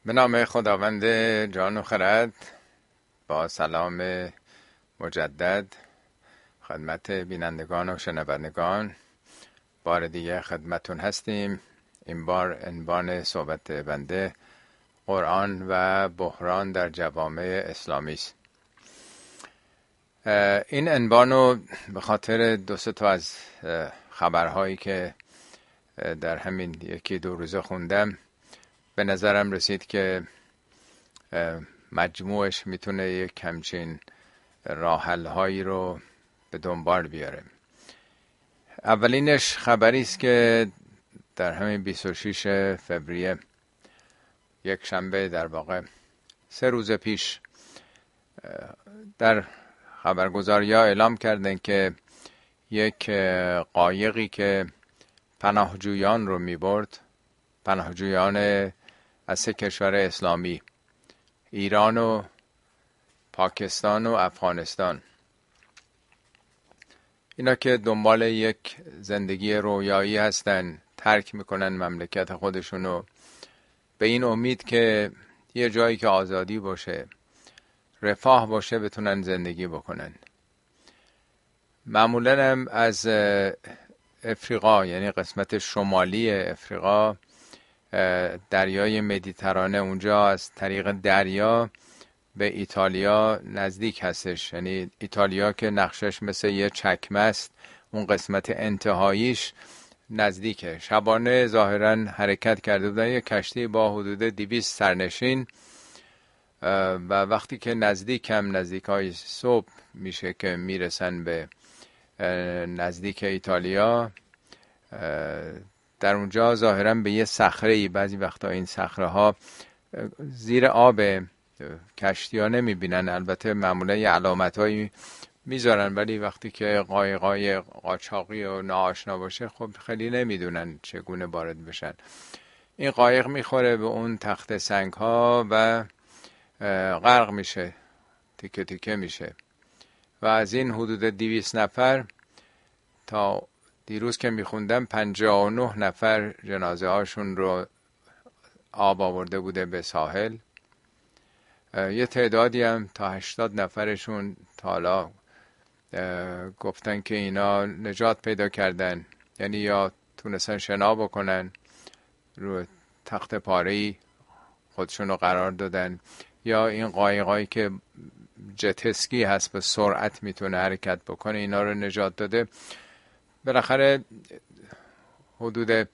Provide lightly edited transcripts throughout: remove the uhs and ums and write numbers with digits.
به نام خداوند جان و خرد. با سلام مجدد خدمت بینندگان و شنوندگان بار دیگه خدمتون هستیم. این بار عنوان صحبت بنده قرآن و بحران در جوامع اسلامی است. این عنوان رو به خاطر دو سه تا از خبرهایی که در همین یکی دو روزه خوندم به نظرم رسید که مجموعش میتونه یک همچین راه حل هایی رو به دنبال بیاره. اولینش خبری است که در همین 26 فوریه یک شنبه، در واقع 3 روز پیش، در خبرگزاری‌ها اعلام کردن که یک قایقی که پناهجویان رو میبرد، پناهجویان از 3 کشور اسلامی، ایران و پاکستان و افغانستان، اینا که دنبال یک زندگی رویایی هستن، ترک میکنن مملکت خودشونو به این امید که یه جایی که آزادی باشه، رفاه باشه، بتونن زندگی بکنن. معمولا هم از افریقا، یعنی قسمت شمالی افریقا، دریای مدیترانه، اونجا از طریق دریا به ایتالیا نزدیک هستش. یعنی ایتالیا که نقشش مثل یه چکمه است، اون قسمت انتهاییش نزدیکه. شبانه ظاهرا حرکت کرده بودن یک کشتی با حدود 200 سرنشین و وقتی که نزدیکای صبح میشه که میرسن به نزدیک ایتالیا، در اونجا ظاهرا به یه صخره‌ای، بعضی وقتا این صخره ها زیر آب، کشتی ها نمیبینن، البته معمولا یه علامت هایی میذارن، ولی وقتی که قایقای قاچاقی و ناآشنا باشه خب خیلی نمیدونن چگونه وارد بشن. این قایق میخوره به اون تخت سنگ ها و غرق میشه، تیکه تیکه میشه و از این حدود 200 نفر تا دیروز که میخوندم 59 نفر جنازه هاشون رو آب آورده بوده به ساحل. یه تعدادی هم تا 80 نفرشون تا حالا گفتن که اینا نجات پیدا کردن، یعنی یا تونستن شنا بکنن، رو تخت پاره‌ای خودشون رو قرار دادن، یا این قایقایی که جت-اسکی هست به سرعت میتونه حرکت بکنه، اینا رو نجات داده. بالاخره حدود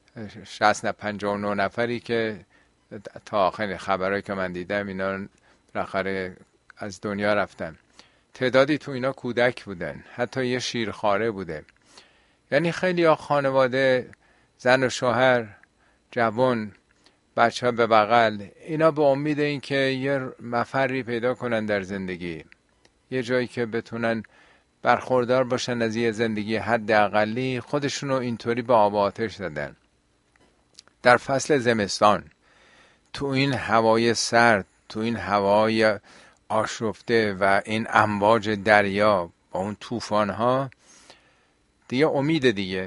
59 نفری که تا آخرین خبرهایی که من دیدم اینا بالاخره از دنیا رفتن. تعدادی تو اینا کودک بودن، حتی یه شیرخواره بوده. یعنی خیلی ها خانواده، زن و شوهر، جوان، بچه ها به بغل، اینا به امید این که یه مفری پیدا کنن در زندگی، یه جایی که بتونن برخوردار باشن از یه زندگی حداقلی، خودشونو اینطوری به آب و آتش دادن. در فصل زمستان، تو این هوای سرد، تو این هوای آشفته و این امواج دریا با اون طوفان ها، دیگه امید دیگه،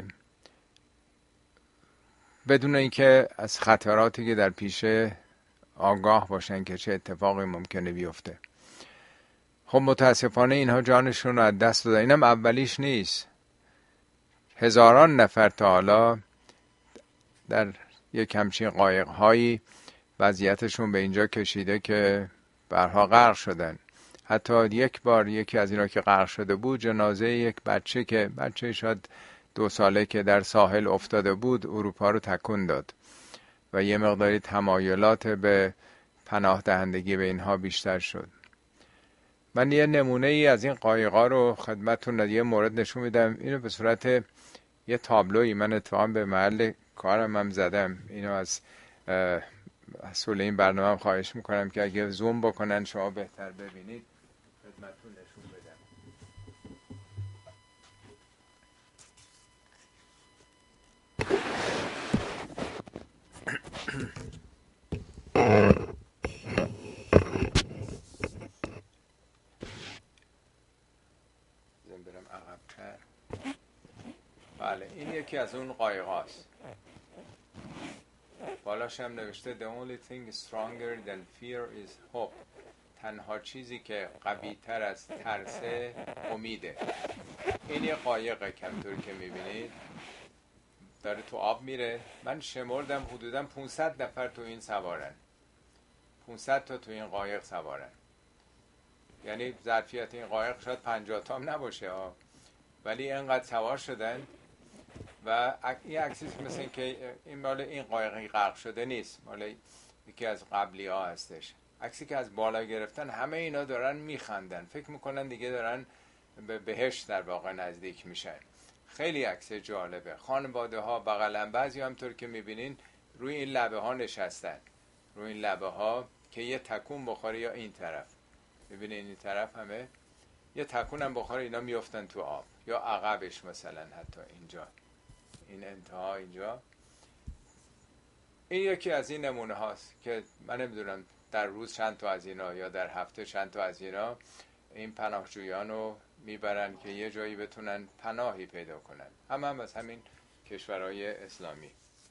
بدون اینکه از خطراتی که در پیشه آگاه باشن که چه اتفاقی ممکنه بیفته. خب متاسفانه اینها جانشون رو از دست دادن. اینم اولیش نیست، هزاران نفر تا حالا در یک همچین قایق هایی وضعیتشون به اینجا کشیده که برها غرق شدن. حتی یک بار یکی از اینا که غرق شده بود، جنازه یک بچه که بچه شاید 2 ساله که در ساحل افتاده بود، اروپا رو تکون داد و یه مقداری تمایلات به پناه دهندگی به اینها بیشتر شد. من یه نمونه ای از این قایقا رو خدمتتون یه مورد نشون میدم. اینو به صورت یه تابلویی من اتفاقا به محل کارم هم زدم. اینو از مسئول این برنامه هم خواهش میکنم که اگه زوم بکنن شما بهتر ببینید، خدمتتون نشون بدم. برم عقب‌تر. بله، این یکی از اون قایقاست. بالاش هم نوشته The only thing stronger than fear is hope. تنها چیزی که قوی تر از ترسه امیده. این یه قایقه کمطور که میبینید داره تو آب میره. من شمردم حدودا 500 نفر تو این سوارن، 500 تا تو این قایق سوارن. یعنی ظرفیت این قایق شاید 50 تا هم نباشه ها، ولی اینقدر سوار شدن. و این عکسی مثل این که این مال این قایقی غرق شده نیست، مال یکی از قبلی ها هستش. عکسی که از بالا گرفتن، همه اینا دارن میخندن، فکر میکنن دیگه دارن به بهشت در واقع نزدیک میشن. خیلی عکس جالبه. خانواده ها بغلن، بعضی همطور که میبینین روی این لبه ها نشستن، روی این لبه ها که یه تکون بخوره، یا این طرف میبینین این طرف همه یه تکون هم بخوره اینا میفتن تو آب، یا عقبش مثلا حتی اینجا این انتها اینجا. این یکی از این نمونه هاست که من نمیدونم در روز چند تا از اینا یا در هفته چند تا از اینا این پناهجویان رو میبرن که یه جایی بتونن پناهی پیدا کنن، هم از همین کشورهای اسلامی.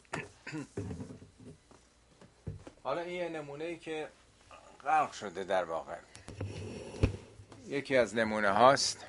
حالا این یه نمونه ای که غرق شده در واقع. یکی از نمونه هاست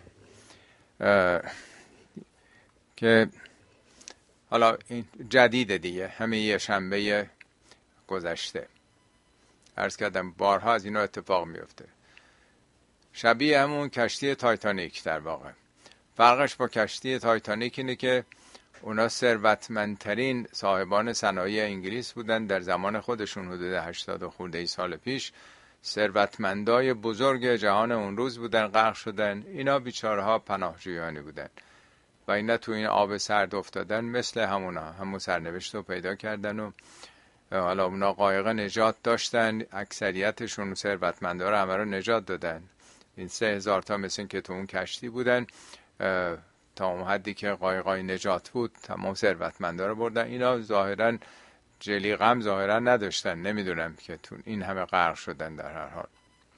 که حالا این جدیده دیگه، همه یه شنبه گذشته عرض کردم بارها از اینا اتفاق میفته. شبیه همون کشتی تایتانیک در واقع. فرقش با کشتی تایتانیک اینه که اونا ثروتمندترین صاحبان صنایع انگلیس بودن در زمان خودشون، حدود 80 خورده سال پیش. ثروتمندای بزرگ جهان اون روز بودن، غرق شدن. اینا بیچاره‌ها پناهجویانی بودن و اینا تو این آب سرد افتادن، مثل همون سرنوشت رو پیدا کردن و حالا اونا قایق نجات داشتن. اکثریتشون ثروتمندا رو همه رو نجات دادن. این 3000 تا مثل که تو اون کشتی بودن، تا اون حدی که قایقای نجات بود تمام ثروتمندا رو بردن. اینا ظاهرا جلی غم ظاهرا نداشتن، نمیدونم که تو این همه غرق شدن. در هر حال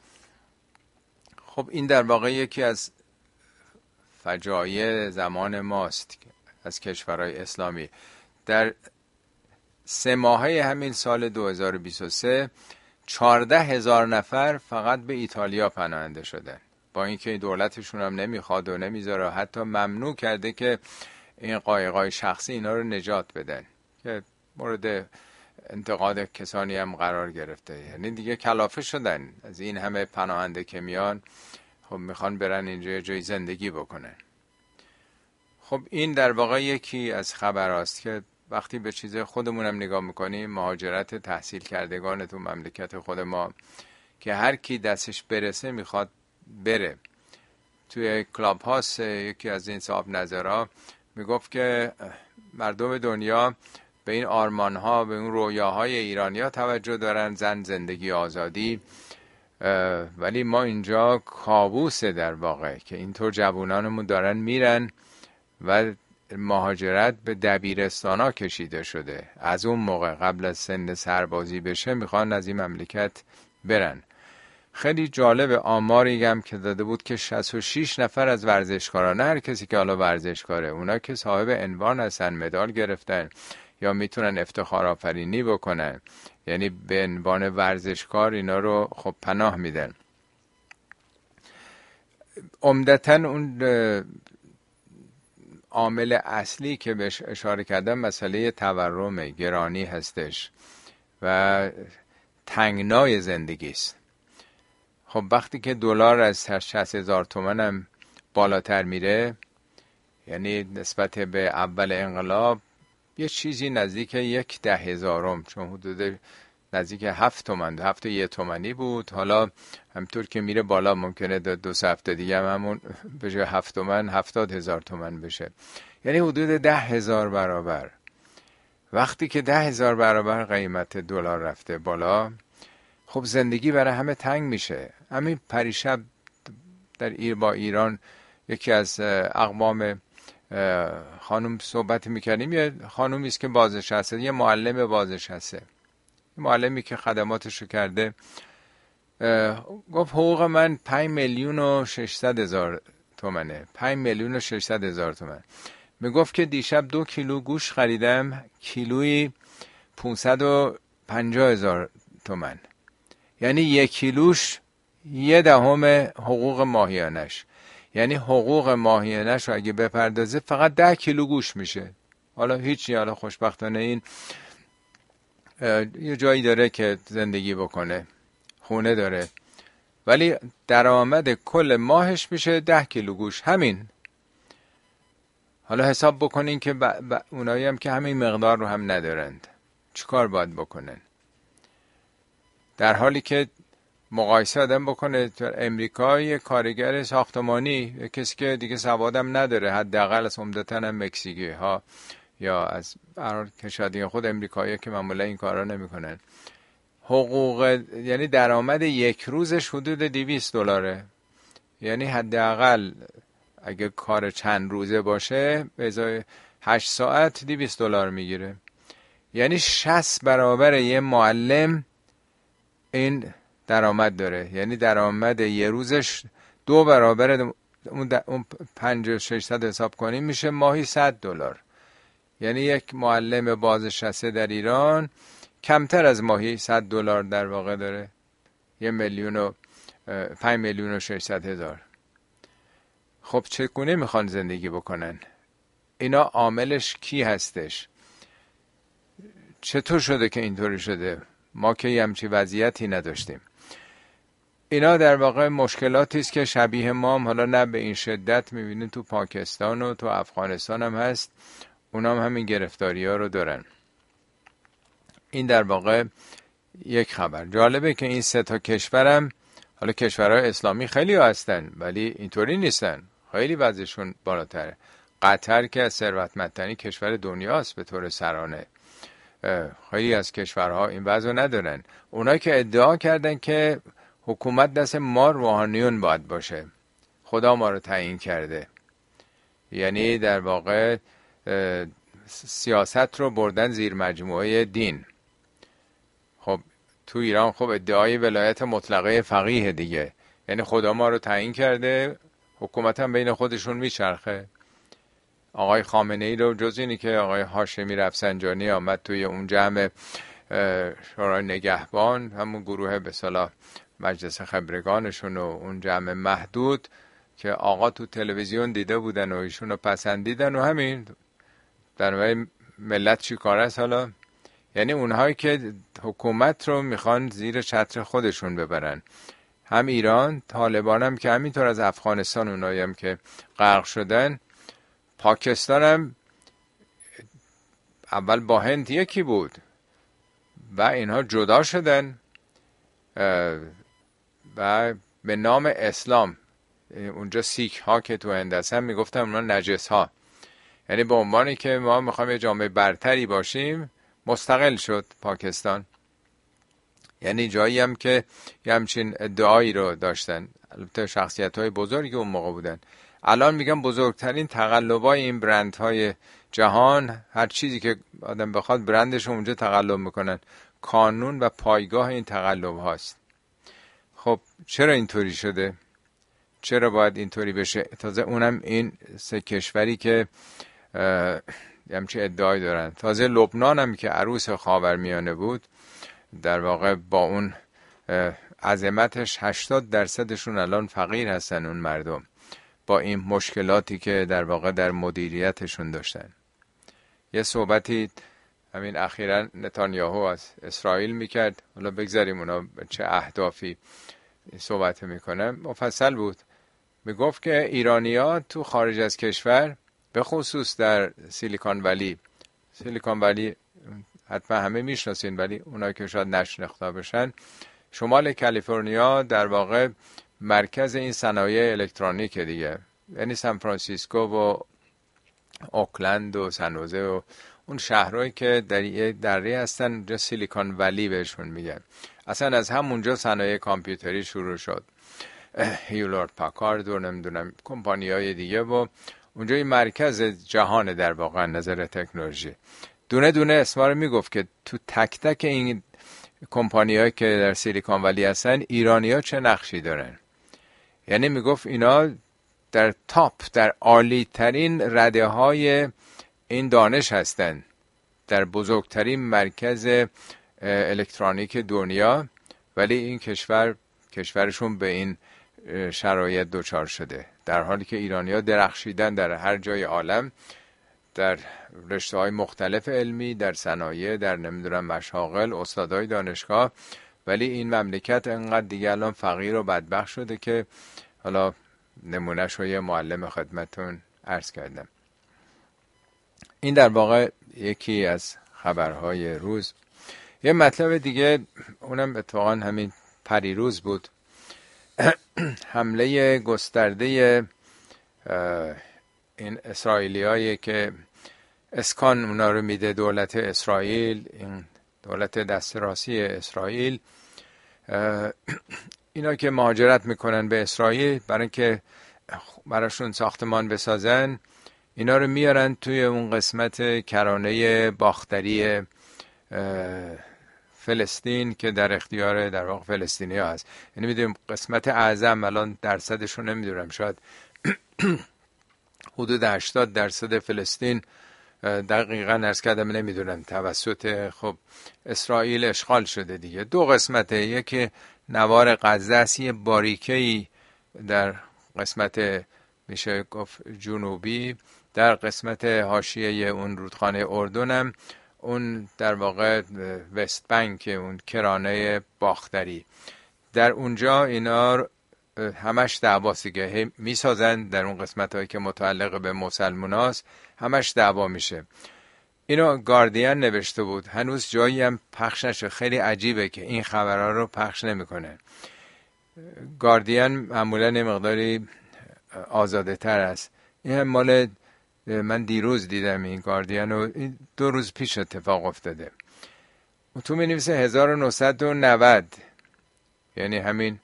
خب این در واقع یکی از فجایع زمان ماست از کشورهای اسلامی. در 3 ماهه همین سال 2023 14,000 نفر فقط به ایتالیا پناهنده شدن، با اینکه دولتشون هم نمیخواد و نمیذاره، حتی ممنوع کرده که این قایقای شخصی اینا رو نجات بدن، که مورد انتقاد کسانی هم قرار گرفته. یعنی دیگه کلافه شدن از این همه پناهنده که میان، خب میخوان برن اینجا جای زندگی بکنن. خب این در واقع یکی از خبراست که وقتی به چیز خودمونم نگاه میکنیم، مهاجرت تحصیل کردگان تو مملکت خود ما که هر کی دستش برسه میخواد بره. توی کلاب هاست یکی از این صاحب نظرها میگفت که مردم دنیا به این آرمان ها، به اون رویاهای ایرانی ها توجه دارن، زن، زندگی، آزادی، ولی ما اینجا کابوسه در واقع که اینطور جوانانمون دارن میرن و مهاجرت به دبیرستان ها کشیده شده. از اون موقع قبل از سن سربازی بشه میخوان از این مملکت برن. خیلی جالب آماری هم که داده بود که 66 نفر از ورزشکاران، نه هر کسی که حالا ورزشکاره، اونا که صاحب عنوان هستن، مدال گرفتن یا میتونن افتخار آفرینی بکنن، یعنی به عنوان ورزشکار اینا رو خب پناه میدن. عمدتاً اون عامل اصلی که بهش اشاره کردم مسئله تورم گرانی هستش و تنگنای زندگی است. خب وقتی که دلار از 60,000 تومان هم بالاتر میره، یعنی نسبت به اول انقلاب یه چیزی نزدیک 1/10,000، چون حدود نزدیک 7 تومن، 7 1 تومانی بود. حالا همطور که میره بالا ممکنه 2 هفته دیگه همون به جای 7 تومن 70,000 تومن بشه، یعنی حدود 10,000 برابر. وقتی که 10,000 برابر قیمت دلار رفته بالا، خب زندگی برای همه تنگ میشه. همین پریشب در با ایران یکی از اقوام خانم صحبت میکردیم. یه خانومی است که بازنشسته، یه معلم بازنشسته، معلمی که خدماتشو کرده، گفت حقوق من 5,600,000 تومنه. 5,600,000 تومن. میگفت که دیشب 2 کیلو گوشت خریدم، کیلویی 550,000 تومان. یعنی 1 کیلوش 1/10 حقوق ماهیانش. یعنی حقوق ماهیانش رو اگه بپردازه فقط 10 کیلو گوش میشه. حالا هیچی، حالا خوشبختانه این یه جایی داره که زندگی بکنه، خونه داره، ولی درآمد کل ماهش میشه 10 کیلو گوش. همین. حالا حساب بکنین که اونایی هم که همین مقدار رو هم ندارند چیکار باید بکنن؟ در حالی که مقایسه آدم بکنه، در امریکا یه کارگر ساختمانی، کسی که دیگه سوادم نداره، حداقل از عمدتاً هم مکزیکی ها یا از کشور خود امریکایی که معمولا این کارا نمیکنن، حقوق یعنی درآمد یک روزش حدود $200. یعنی حداقل اگه کار چند روزه باشه به ازای 8 ساعت $200 میگیره. یعنی 60 برابر یه معلم این درآمد داره. یعنی درآمد یه روزش 2 برابر اون 5,600 حساب کنیم میشه ماهی $100. یعنی یک معلم بازنشسته در ایران کمتر از ماهی $100 در واقع داره. 5,600,000. خب چگونه میخوان زندگی بکنن؟ اینا عاملش کی هستش؟ چطور شده که اینطوری شده؟ ما که همچی وضعیتی نداشتیم. اینا در واقع مشکلاتی است که شبیه ما هم، حالا نه به این شدت، میبینید تو پاکستان و تو افغانستان هم هست. اونا هم همین گرفتاری ها رو دارن. این در واقع یک خبر. جالبه که این 3 کشورم، حالا کشورهای اسلامی خیلی هستن ولی اینطوری نیستن، خیلی وضعشون بالاتره. قطر که از ثروتمندترین کشور دنیاست به طور سرانه. خیلی از کشورها این وضع ندارن. اونایی که ادعا کردن که حکومت دست ما روحانیون باید باشه، خدا ما رو تعیین کرده، یعنی در واقع سیاست رو بردن زیر مجموعه دین. خب تو ایران خب ادعای ولایت مطلقه فقیه دیگه، یعنی خدا ما رو تعیین کرده، حکومت هم بین خودشون میچرخه. آقای خامنه ای رو جز اینی که آقای هاشمی رفسنجانی آمد توی اون جمع شورای نگهبان، همون گروه به اصطلاح مجلس خبرگانشون و اون جمع محدود که آقا تو تلویزیون دیده بودن و ایشون رو پسندیدن و همین در واقع ملت چی کار است حالا؟ یعنی اونهایی که حکومت رو میخوان زیر چتر خودشون ببرن. هم ایران، طالبان هم که همینطور، از افغانستان اونایی هم که غرق شدن. پاکستان هم اول با هند یکی بود و اینها جدا شدن و به نام اسلام، اونجا سیک ها که تو هند هستن میگفتن اونا نجس ها، یعنی به عنوانی که ما میخوایم یه جامعه برتری باشیم مستقل شد پاکستان. یعنی جایی هم که یه همچین ادعایی رو داشتن، البته شخصیت های بزرگی اون موقع بودن. الان میگم بزرگترین تقلبای این برندهای جهان، هر چیزی که آدم بخواد برندش اونجا تقلب میکنن. کانون و پایگاه این تقلب هاست. خب چرا اینطوری شده؟ چرا باید اینطوری بشه؟ تازه اونم این 3 کشوری که همچین ادعای دارن. تازه لبنان هم که عروس خاورمیانه بود، در واقع با اون عظمتش 80% الان فقیر هستن اون مردم، با این مشکلاتی که در واقع در مدیریتشون داشتن. یه صحبتی همین اخیراً نتانیاهو از اسرائیل میکرد، حالا بگذاریم اونا چه اهدافی صحبت میکنه، مفصل بود. میگفت که ایرانی‌ها تو خارج از کشور، به خصوص در سیلیکون ولی حتما همه میشناسین ولی اونایی که شاید نشناخته باشن، شمال کالیفرنیا در واقع مرکز این صنایع الکترونیک دیگه، یعنی سان فرانسیسکو و اوکلند و سنوزه و اون شهرهایی که در یه دره هستن، اونجا سیلیکون ولی بهشون میگن. اصلا از همونجا صنایع کامپیوتری شروع شد، هیولارد پاکارد و نمیدونم کمپانیای دیگه، و اونجا این مرکز جهان در واقع نظر تکنولوژی. دونه دونه اسما رو میگفت که تو تک تک این کمپانیایی که در سیلیکون ولی هستن ایرانی‌ها چه نقشی دارن. یعنی میگفت اینا در تاپ، در عالی ترین رده های این دانش هستن. در بزرگترین مرکز الکترونیک دنیا، ولی این کشورشون به این شرایط دچار شده، در حالی که ایرانی‌ها درخشیدن در هر جای عالم، در رشته‌های مختلف علمی، در صنایع، در نمیدونم مشاغل، استادای دانشگاه، ولی این مملکت انقدر دیگه الان فقیر و بدبخت شده که حالا نمونهش رو یه معلم خدمتون عرض کردم. این در واقع یکی از خبرهای روز. یه مطلب دیگه اونم اتفاقا همین پریروز بود، حمله گسترده این اسرائیلیایی که اسکان اونا رو میده دولت اسرائیل، این دولت دست راستی اسرائیل، اینا که مهاجرت میکنن به اسرائیل برای اینکه براشون ساختمان بسازن، اینا رو میارن توی اون قسمت کرانه باختری فلسطین که در اختیار در واقع فلسطینی ها هست. یعنی میدونیم قسمت اعظم، الان درصدش رو نمیدونم، شاید حدود 80% فلسطین دقیقا عرض کردم نمیدونم توسط خب اسرائیل اشغال شده دیگه. دو قسمته، یکی نوار غزه است، یه باریکه‌ای در قسمت میشه گفت جنوبی، در قسمت حاشیه اون رودخانه اردنم اون در واقع وست بنک، اون کرانه باختری، در اونجا اینا همش دعواست دیگه، میسازن در اون قسمت هایی که متعلق به مسلماناست، همش دعوا میشه. اینو گاردین نوشته بود، هنوز جایی هم پخش نشه. خیلی عجیبه که این خبرها رو پخش نمیکنه. گاردین معمولا مقداری آزاده تر است. این هم مال من دیروز دیدم این گاردین رو، 2 روز پیش اتفاق افتاده. تو می نویسه 1990، یعنی همین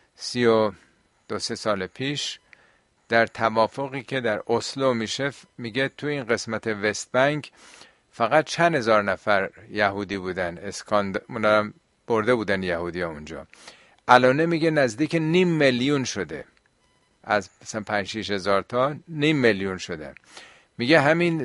32 سال پیش، در توافقی که در اسلو میشه، میگه تو این قسمت وست بنک فقط چند هزار نفر یهودی بودن، اسکان برده بودن یهودی ها اونجا. الان میگه نزدیک 500,000 شده، از مثلا 5-6 هزار تا 500,000 شده. میگه همین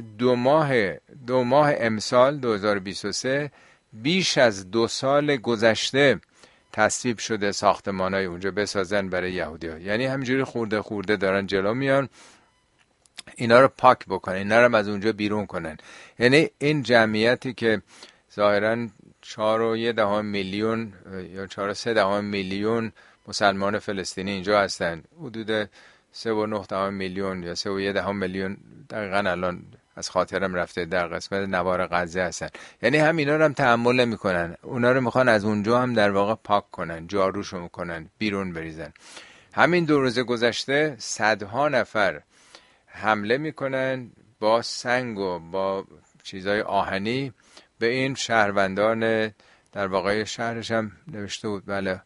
دو ماه امسال 2023 بیش از 2 سال گذشته تصویب شده ساختمانای اونجا بسازن برای یهودی‌ها. یعنی همینجوری خورده خورده دارن جلو میان اینا رو پاک بکنن، اینا رو از اونجا بیرون کنن. یعنی این جمعیتی که ظاهراً 4.1 میلیون یا 4.3 میلیون مسلمان فلسطینی اینجا هستن، حدود 3.9 میلیون یا 3.1 میلیون دقیقاً الان از خاطرم رفته در قسمت نوار غزه هستن. یعنی هم اینا رو هم تحمل نمی‌کنن، اونا رو میخوان از اونجا هم در واقع پاک کنن، جاروشو میکنن، بیرون بریزن. همین 2 روز گذشته صدها نفر حمله میکنن با سنگ و با چیزای آهنی به این شهروندان، در واقع شهرش هم نوشته بود بله،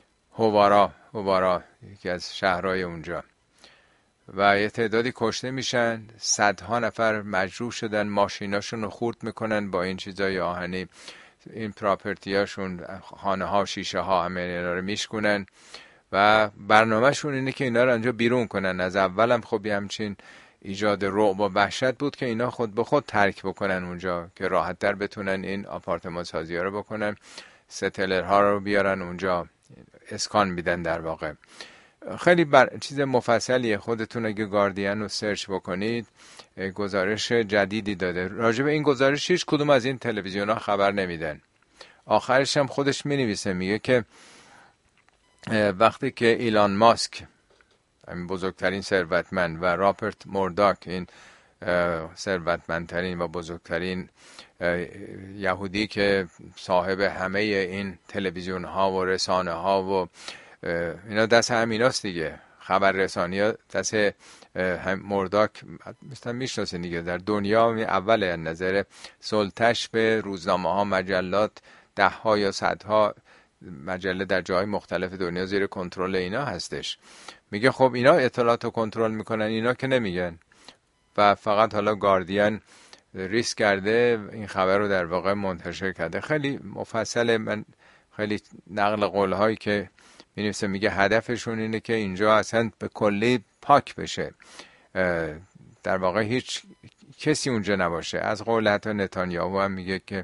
هوارا یکی از شهرهای اونجا، و یه تعدادی کشته میشن، صدها نفر مجروح شدن، ماشیناشون رو خورد میکنن با این چیزای آهنی، این پراپرتیاشون، خانه ها، شیشه ها، همه اینا رو میشکنن و برنامهشون اینه که اینا رو انجا بیرون کنن. از اولم خب همچین ایجاد رعب و وحشت بود که اینا خود به خود ترک بکنن اونجا که راحت تر بتونن این آپارتمان سازی ها رو بکنن، ستلرها رو بیارن اونجا، اسکان میدن در واقع. خیلی چیز مفصلیه، خودتون اگه گاردین رو سرچ بکنید گزارش جدیدی داده راجع به این گزارش. هیچ کدوم از این تلویزیون ها خبر نمیدن. آخرش هم خودش می نویسه، میگه که وقتی که ایلان ماسک، این بزرگترین ثروتمند، و راپرت مورداک، این ثروتمندترین و بزرگترین یهودی که صاحب همه این تلویزیون ها و رسانه ها و اینا دست همیناست دیگه، خبر رسانی ها دست مورداک، مثلا میشناسین دیگه، در دنیا اول از نظر سلطش به روزنامه ها، مجلات، 10 ها یا 100 ها مجله در جای مختلف دنیا زیر کنترل اینا هستش. میگه خب اینا اطلاعات رو کنترل میکنن، اینا که نمیگن. و فقط حالا گاردین ریسک کرده این خبر رو در واقع منتشر کرده. خیلی مفصله، من خیلی نقل قول هایی که می‌نویسه، میگه هدفشون اینه که اینجا اصلا به کلی پاک بشه، در واقع هیچ کسی اونجا نباشه. از قول حتی نتانیاهو هم میگه که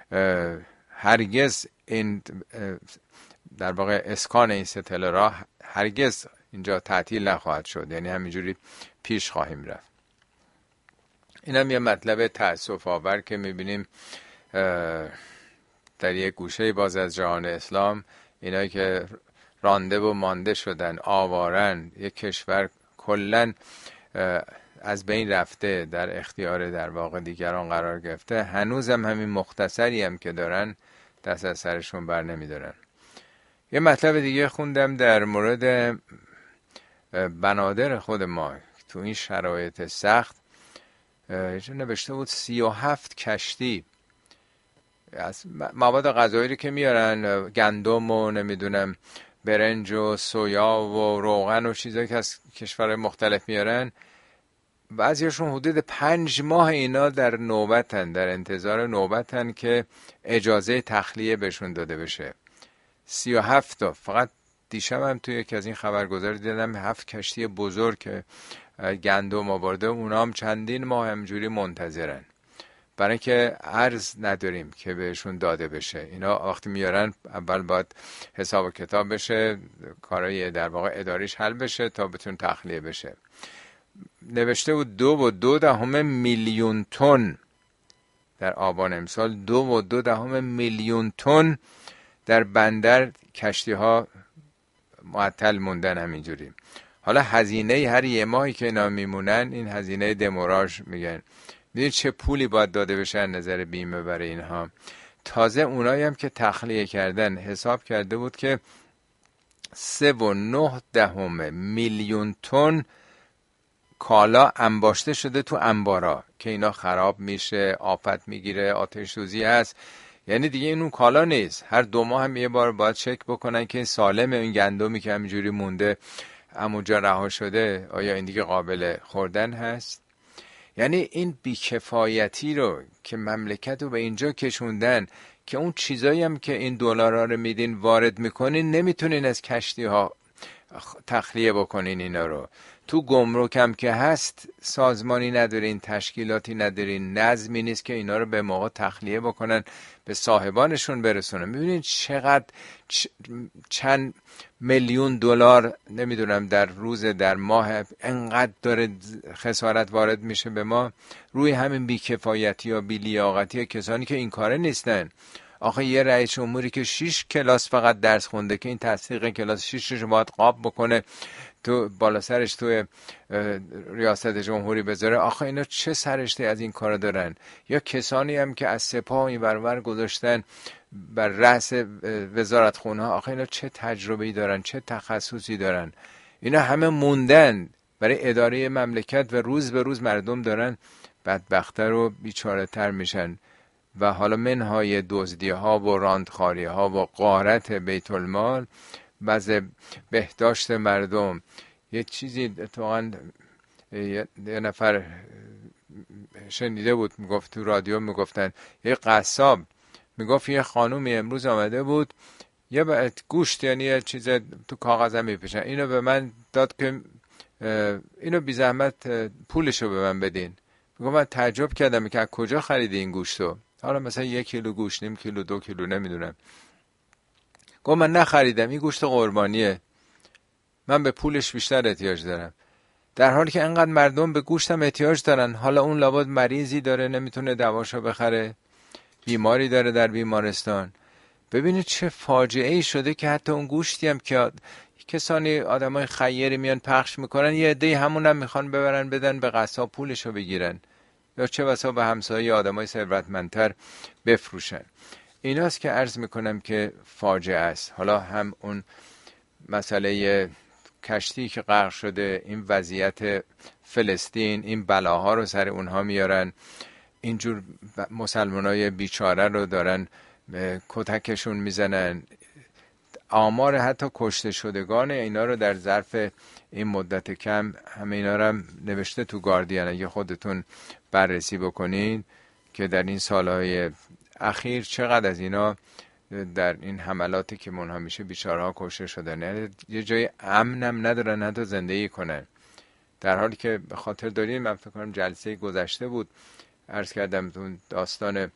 هرگز این در واقع اسکان این ستاره راه هرگز اینجا تعطیل نخواهد شد، یعنی همینجوری پیش خواهیم رفت. این هم یه مطلب تأسف آور که میبینیم در یک گوشه باز از جهان اسلام، اینایی که رانده و مانده شدن، آوارن، یک کشور کلن از بین رفته، در اختیار در واقع دیگران قرار گرفته، هنوزم همین مختصری هم که دارن دست از سرشون بر نمیدارن. یه مطلب دیگه خوندم در مورد بنادر خود ما تو این شرایط سخت، نوشته بود 37 کشتی از مواد غذایی که میارن، گندم و نمیدونم برنج و سویا و روغن و چیزایی که از کشورهای مختلف میارن، بعضیشون حدود 5 ماه اینا در نوبتن، در انتظار نوبتن که اجازه تخلیه بهشون داده بشه. 37 تا. فقط دیشب هم توی یکی از این خبرگزاری دیدم 7 کشتی بزرگ که گندم آورده، اونا هم چندین ماه همجوری منتظرن، برای که ارز نداریم که بهشون داده بشه. اینا وقتی میارن اول باید حساب و کتاب بشه، کارهای در واقع اداریش حل بشه تا بتون تخلیه بشه. نوشته بود 2.2 میلیون تن در آبان امسال، 2.2 میلیون تن در بندر کشتی ها معطل موندن همینجوری. حالا هزینه هر یه ماهی که اینا میمونن، این هزینه دموراژ میگن، میدونید چه پولی باید داده بشه از نظر بیمه برای اینها. تازه اونایی هم که تخلیه کردن حساب کرده بود که 3.9 میلیون تن کالا انباشته شده تو انبارا که اینا خراب میشه، آفت میگیره، آتش سوزی هست. یعنی دیگه این اون کالا نیست، هر 2 ماه هم یه بار باید چک بکنن که این سالمه، این گندمی که همینجوری مونده همونجا رها شده آیا این دیگه قابل خوردن هست. یعنی این بیکفایتی رو که مملکت رو به اینجا کشوندن که اون چیزایی هم که این دلارا رو میدین وارد میکنین نمیتونین از کشتی ها تخلیه بکنین. اینا رو تو گمرک هم که هست سازمانی ندارین، تشکیلاتی ندارین، نظمی نیست که اینا رو به موقع تخلیه بکنن، به صاحبانشون برسونن. میبینید چقدر چند میلیون دلار نمیدونم در روز در ماه انقدر داره خسارت وارد میشه به ما روی همین بیکفایتی یا بیلیاقتی کسانی که این کاره نیستن. آخه یه رئیس جمهوری که 6 کلاس فقط درس خونده که این تصدیق کلاس 6 رو باید قاب بکنه تو بالا سرش توی ریاست جمهوری بذاره، آخه اینا چه سرشته از این کارا دارن؟ یا کسانی هم که از سپاه این ورور گذاشتن بر رأس وزارتخونه ها، آخه اینا چه تجربه‌ای دارن، چه تخصصی دارن؟ اینا همه موندن برای اداره مملکت و روز به روز مردم دارن بدبخت‌تر و بیچاره‌تر میشن و حالا منهای دزدی ها و راندخاری ها و غارت بیت المال وضع بهداشت مردم. یه چیزی اتفاقا یه نفر شنیده بود میگفت تو رادیو، میگفتن یه قصاب میگفت یه خانومی امروز آمده بود یه گوشت یعنی یه چیز تو کاغذم میپیشن، اینو به من داد که اینو بی زحمت پولشو به من بدین. میگم من تعجب کردم که از کجا خریدی این گوشتو؟ حالا مثلا 1 کیلو گوشت، نیم کیلو، 2 کیلو نمیدونم. گفت من نخریدم، این گوشت قربانیه، من به پولش بیشتر احتیاج دارم. در حالی که انقدر مردم به گوشتم احتیاج دارن، حالا اون لابد مریضی داره نمیتونه دواشو بخره، بیماری داره در بیمارستان. ببینید چه فاجعه ای شده که حتی اون گوشتی هم که کسانی آدمای خیری میان پخش میکنن، یه عده همون هم میخوان ببرن بدن به قصاب پولشو بگیرن، یا چه بسا به همسایه آدمای ثروتمندتر بفروشن. ایناست که عرض میکنم که فاجعه است. حالا هم اون مسئله کشتی که غرق شده، این وضعیت فلسطین، این بلاها رو سر اونها میارن، اینجور مسلمانای بیچاره رو دارن کتکشون میزنن. آمار حتی کشته شدگان اینا رو در ظرف این مدت کم همه اینا رو هم نوشته تو گاردین، اگه خودتون بررسی بکنین که در این سالهای اخیر چقدر از اینا در این حملاتی که منها میشه بیچاره ها کشته شدن. یعنی یه جای امنم ندارن حتی زندگی کنن. در حالی که به خاطر داریم، من فکر کنم جلسه گذشته بود عرض کردم اون داستان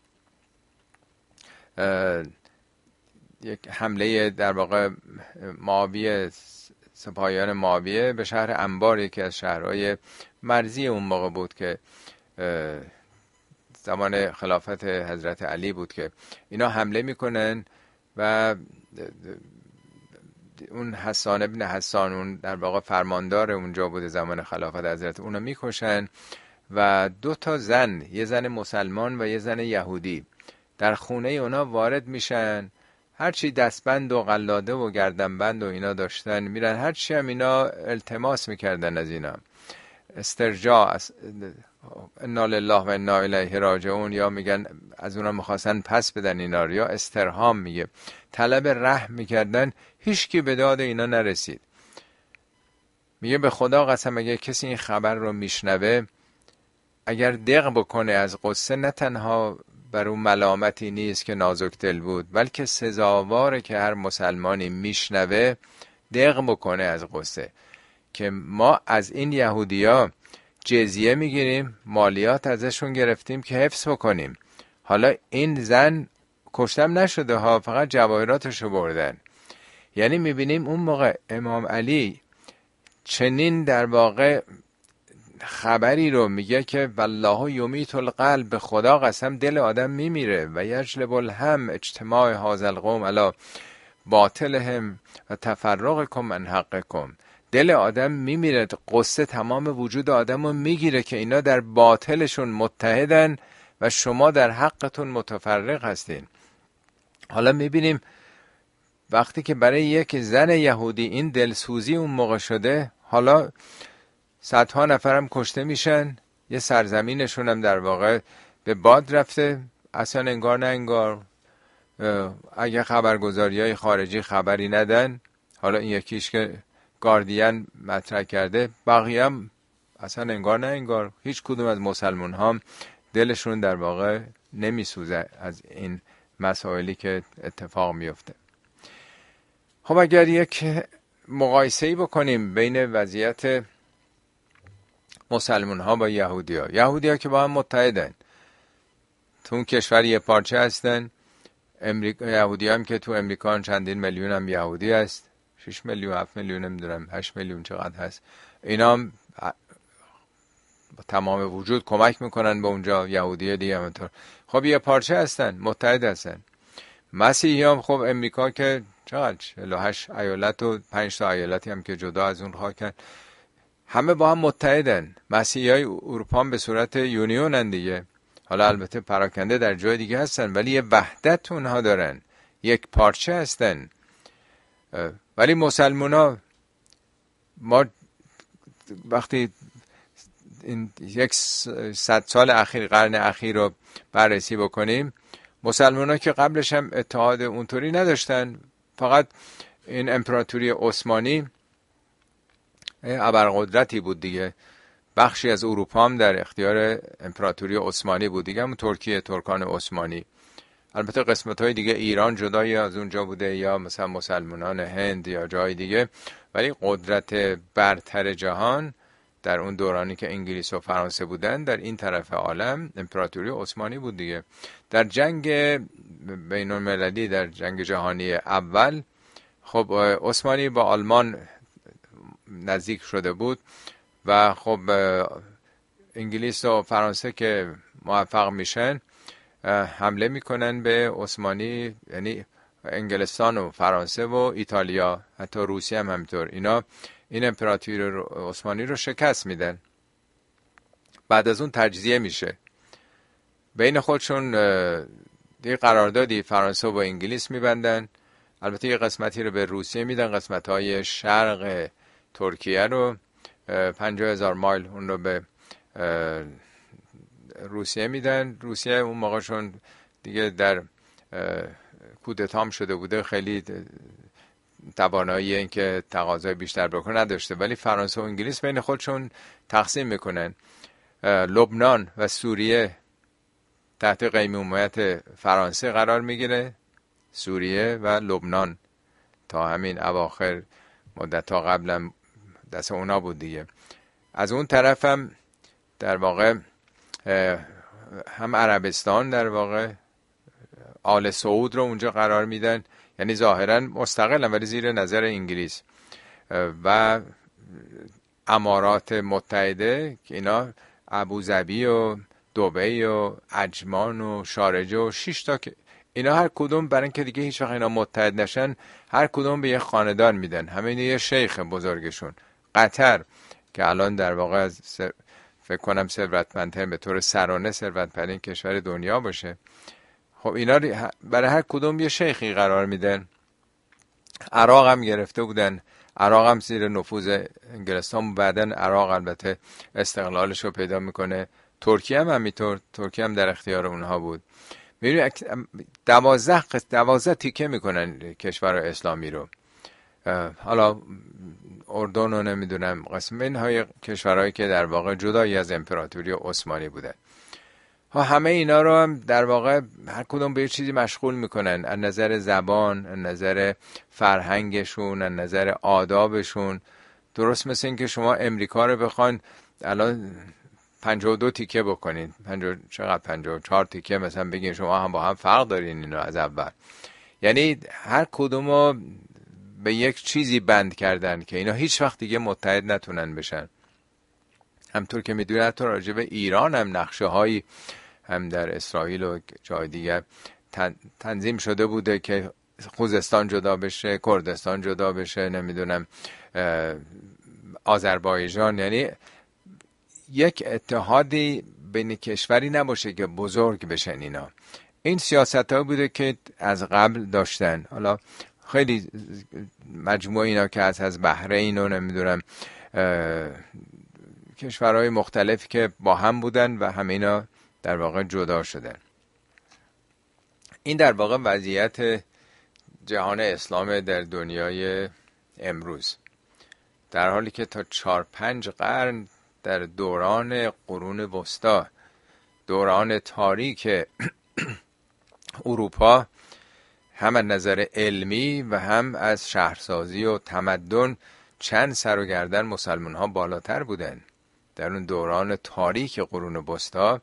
یک حمله در واقع معاویه، سپاهیان معاویه به شهر انبار، یکی از شهرهای مرزی اون موقع بود که زمان خلافت حضرت علی بود که اینا حمله میکنن و اون حسان ابن حسان، اون در واقع فرماندار اونجا بوده زمان خلافت حضرت، اونو میکشن و 2 زن، یه زن مسلمان و یه زن یهودی در خونه اونا وارد میشن. هرچی دستبند و قلاده و گردنبند و اینا داشتن میرن، هرچی هم اینا التماس میکردن از اینا، استرجاع، انا لله و انا الیه راجعون، یا میگن از اونا میخواستن پس بدن اینا، یا استرهام میگه طلب رحم میکردن، هیچ کی به داد اینا نرسید. میگه به خدا قسم اگه کسی این خبر رو میشنوه، اگر دق بکنه از قصه، نه تنها بر اون ملامتی نیست که نازک دل بود، بلکه سزاواره که هر مسلمانی میشنوه دق بکنه از قصه که ما از این یهودیا جزیه میگیریم، مالیات ازشون گرفتیم که حفظ بکنیم. حالا این زن کشتم نشده ها، فقط جواهراتشو بردن. یعنی میبینیم اون موقع امام علی چنین در واقع خبری رو میگه که والله یمیت القلب، به خدا قسم دل آدم میمیره، و یجلب الهم اجتماع هذا القوم علی باطلهم و تفرقکم من حقکم. دل آدم میمیره، قصه تمام وجود آدم رو میگیره که اینا در باطلشون متحدن و شما در حقتون متفرق هستین. حالا میبینیم وقتی که برای یک زن یهودی این دلسوزی اون موقع شده، حالا صدها نفرم کشته میشن، یه سرزمینشون هم در واقع به باد رفته، اصلا انگار نه انگار. اگه خبرگزاری‌های خارجی خبری ندن، حالا این یکیش که گاردین مطرح کرده، بقیه هم اصلا انگار نه انگار. هیچ کدوم از مسلمان ها دلشون در واقع نمیسوزه از این مسائلی که اتفاق میفته. خب اگر یک مقایسه‌ای بکنیم بین وضعیت مسلمان ها با یهودی ها که با هم متحدن، تو اون کشور یه پارچه هستن. یهودی هم که تو امریکا چندین میلیون هم یهودی هست، 6 میلیون 7 میلیون نمیدونم 8 میلیون چقدر هست، اینا هم با تمام وجود کمک میکنن به اونجا، یهودی دیگه همونطور. خب یه پارچه هستن، متحد هستن. مسیحی هم خب امریکا که چقدر 48 ایالت و 5 تا ایالتی هم که جدا از اون خاکن، همه با هم متحدن. مسیحی های اروپا هم به صورت یونیونن دیگه، حالا البته پراکنده در جای دیگه هستن، ولی یه وحدت اونها دارن، یک پارچه هستن. ولی مسلمونا، ما وقتی این 100 سال اخیر، قرن اخیر رو بررسی بکنیم، مسلمونا که قبلش هم اتحاد اونطوری نداشتن، فقط این امپراتوری عثمانی ابرقدرتی بود دیگه، بخشی از اروپا هم در اختیار امپراتوری عثمانی بود دیگه، همون ترکیه، ترکان عثمانی. البته قسمت‌های دیگه ایران جدایی از اونجا بوده، یا مثلا مسلمانان هند یا جای دیگه، ولی قدرت برتر جهان در اون دورانی که انگلیس و فرانسه بودن در این طرف عالم امپراتوری عثمانی بود دیگه. در جنگ بین المللی، در جنگ جهانی اول، خب عثمانی با آلمان نزدیک شده بود و خب انگلیس و فرانسه که موفق میشن حمله میکنن به عثمانی، یعنی انگلستان و فرانسه و ایتالیا، حتی روسیه هم همینطور. اینا این امپراتوری عثمانی رو شکست میدن. بعد از اون تجزیه میشه، بین خودشون یه قراردادی فرانسه و انگلیس میبندن. البته یه قسمتی رو به روسیه میدن، قسمت‌های شرق ترکیه رو 50,000 مایل اون رو به روسیه میدن. روسیه اون موقعشون دیگه در کودتام شده بوده، خیلی توانایی این که تقاضای بیشتر بکنه نداشته، ولی فرانسه و انگلیس بین خودشون تقسیم میکنن. لبنان و سوریه تحت قیمومت فرانسه قرار میگیره، سوریه و لبنان تا همین اواخر مدت‌ها قبلا دست اونا بود دیگه. از اون طرف هم در واقع هم عربستان در واقع آل سعود رو اونجا قرار میدن، یعنی ظاهرا مستقلن ولی زیر نظر انگلیس، و امارات متحده که اینا ابوظبی و دبی و عجمان و شارجه و 6 تا که اینا هر کدوم برای اینکه دیگه هیچ وقت اینا متحد نشن هر کدوم به یه خاندان میدن، همه اینا یه شیخ بزرگشون. قطر که الان در واقع از فکر کنم ثروتمندترین به طور سرانه ثروتمندترین کشور دنیا باشه، خب اینا برای هر کدوم یه شیخی قرار میدن. عراق هم گرفته بودن، عراق هم زیر نفوذ انگلستان، بعدن عراق البته استقلالش رو پیدا میکنه. ترکیه هم همینطور، ترکیه هم در اختیار اونها بود. میبینی 12 تیکه میکنن کشور اسلامی رو. حالا اردن رو نمیدونم، قسم اینهای کشورهایی که در واقع جدایی از امپراتوری عثمانی بودن، همه اینا رو هم در واقع هر کدوم به یه چیزی مشغول میکنن، از نظر زبان، از نظر فرهنگشون، از نظر آدابشون. درست مثل این که شما امریکا رو بخوان الان 52 تیکه بکنین، 54 تیکه مثلا بگین شما هم با هم فرق دارین اینا از اول. یعنی هر کدوم رو به یک چیزی بند کردن که اینا هیچ وقت دیگه متحد نتونن بشن. همطور که میدونید حتی راجع به ایران هم نقشه هایی هم در اسرائیل و جای دیگر تنظیم شده بوده که خوزستان جدا بشه، کردستان جدا بشه، نمیدونم آذربایجان، یعنی یک اتحادی بین کشوری نباشه که بزرگ بشن اینا. این سیاست ها بوده که از قبل داشتن. حالا خیلی مجموعه اینا که از بحرین و نمیدونم کشورهای مختلفی که با هم بودن و همه اینا در واقع جدا شدن. این در واقع وضعیت جهان اسلام در دنیای امروز، در حالی که تا 4-5 قرن در دوران قرون وسطا، دوران تاریک اروپا، هم از نظر علمی و هم از شهرسازی و تمدن چند سر و گردن مسلمان ها بالاتر بودن. در اون دوران تاریک قرون وسطا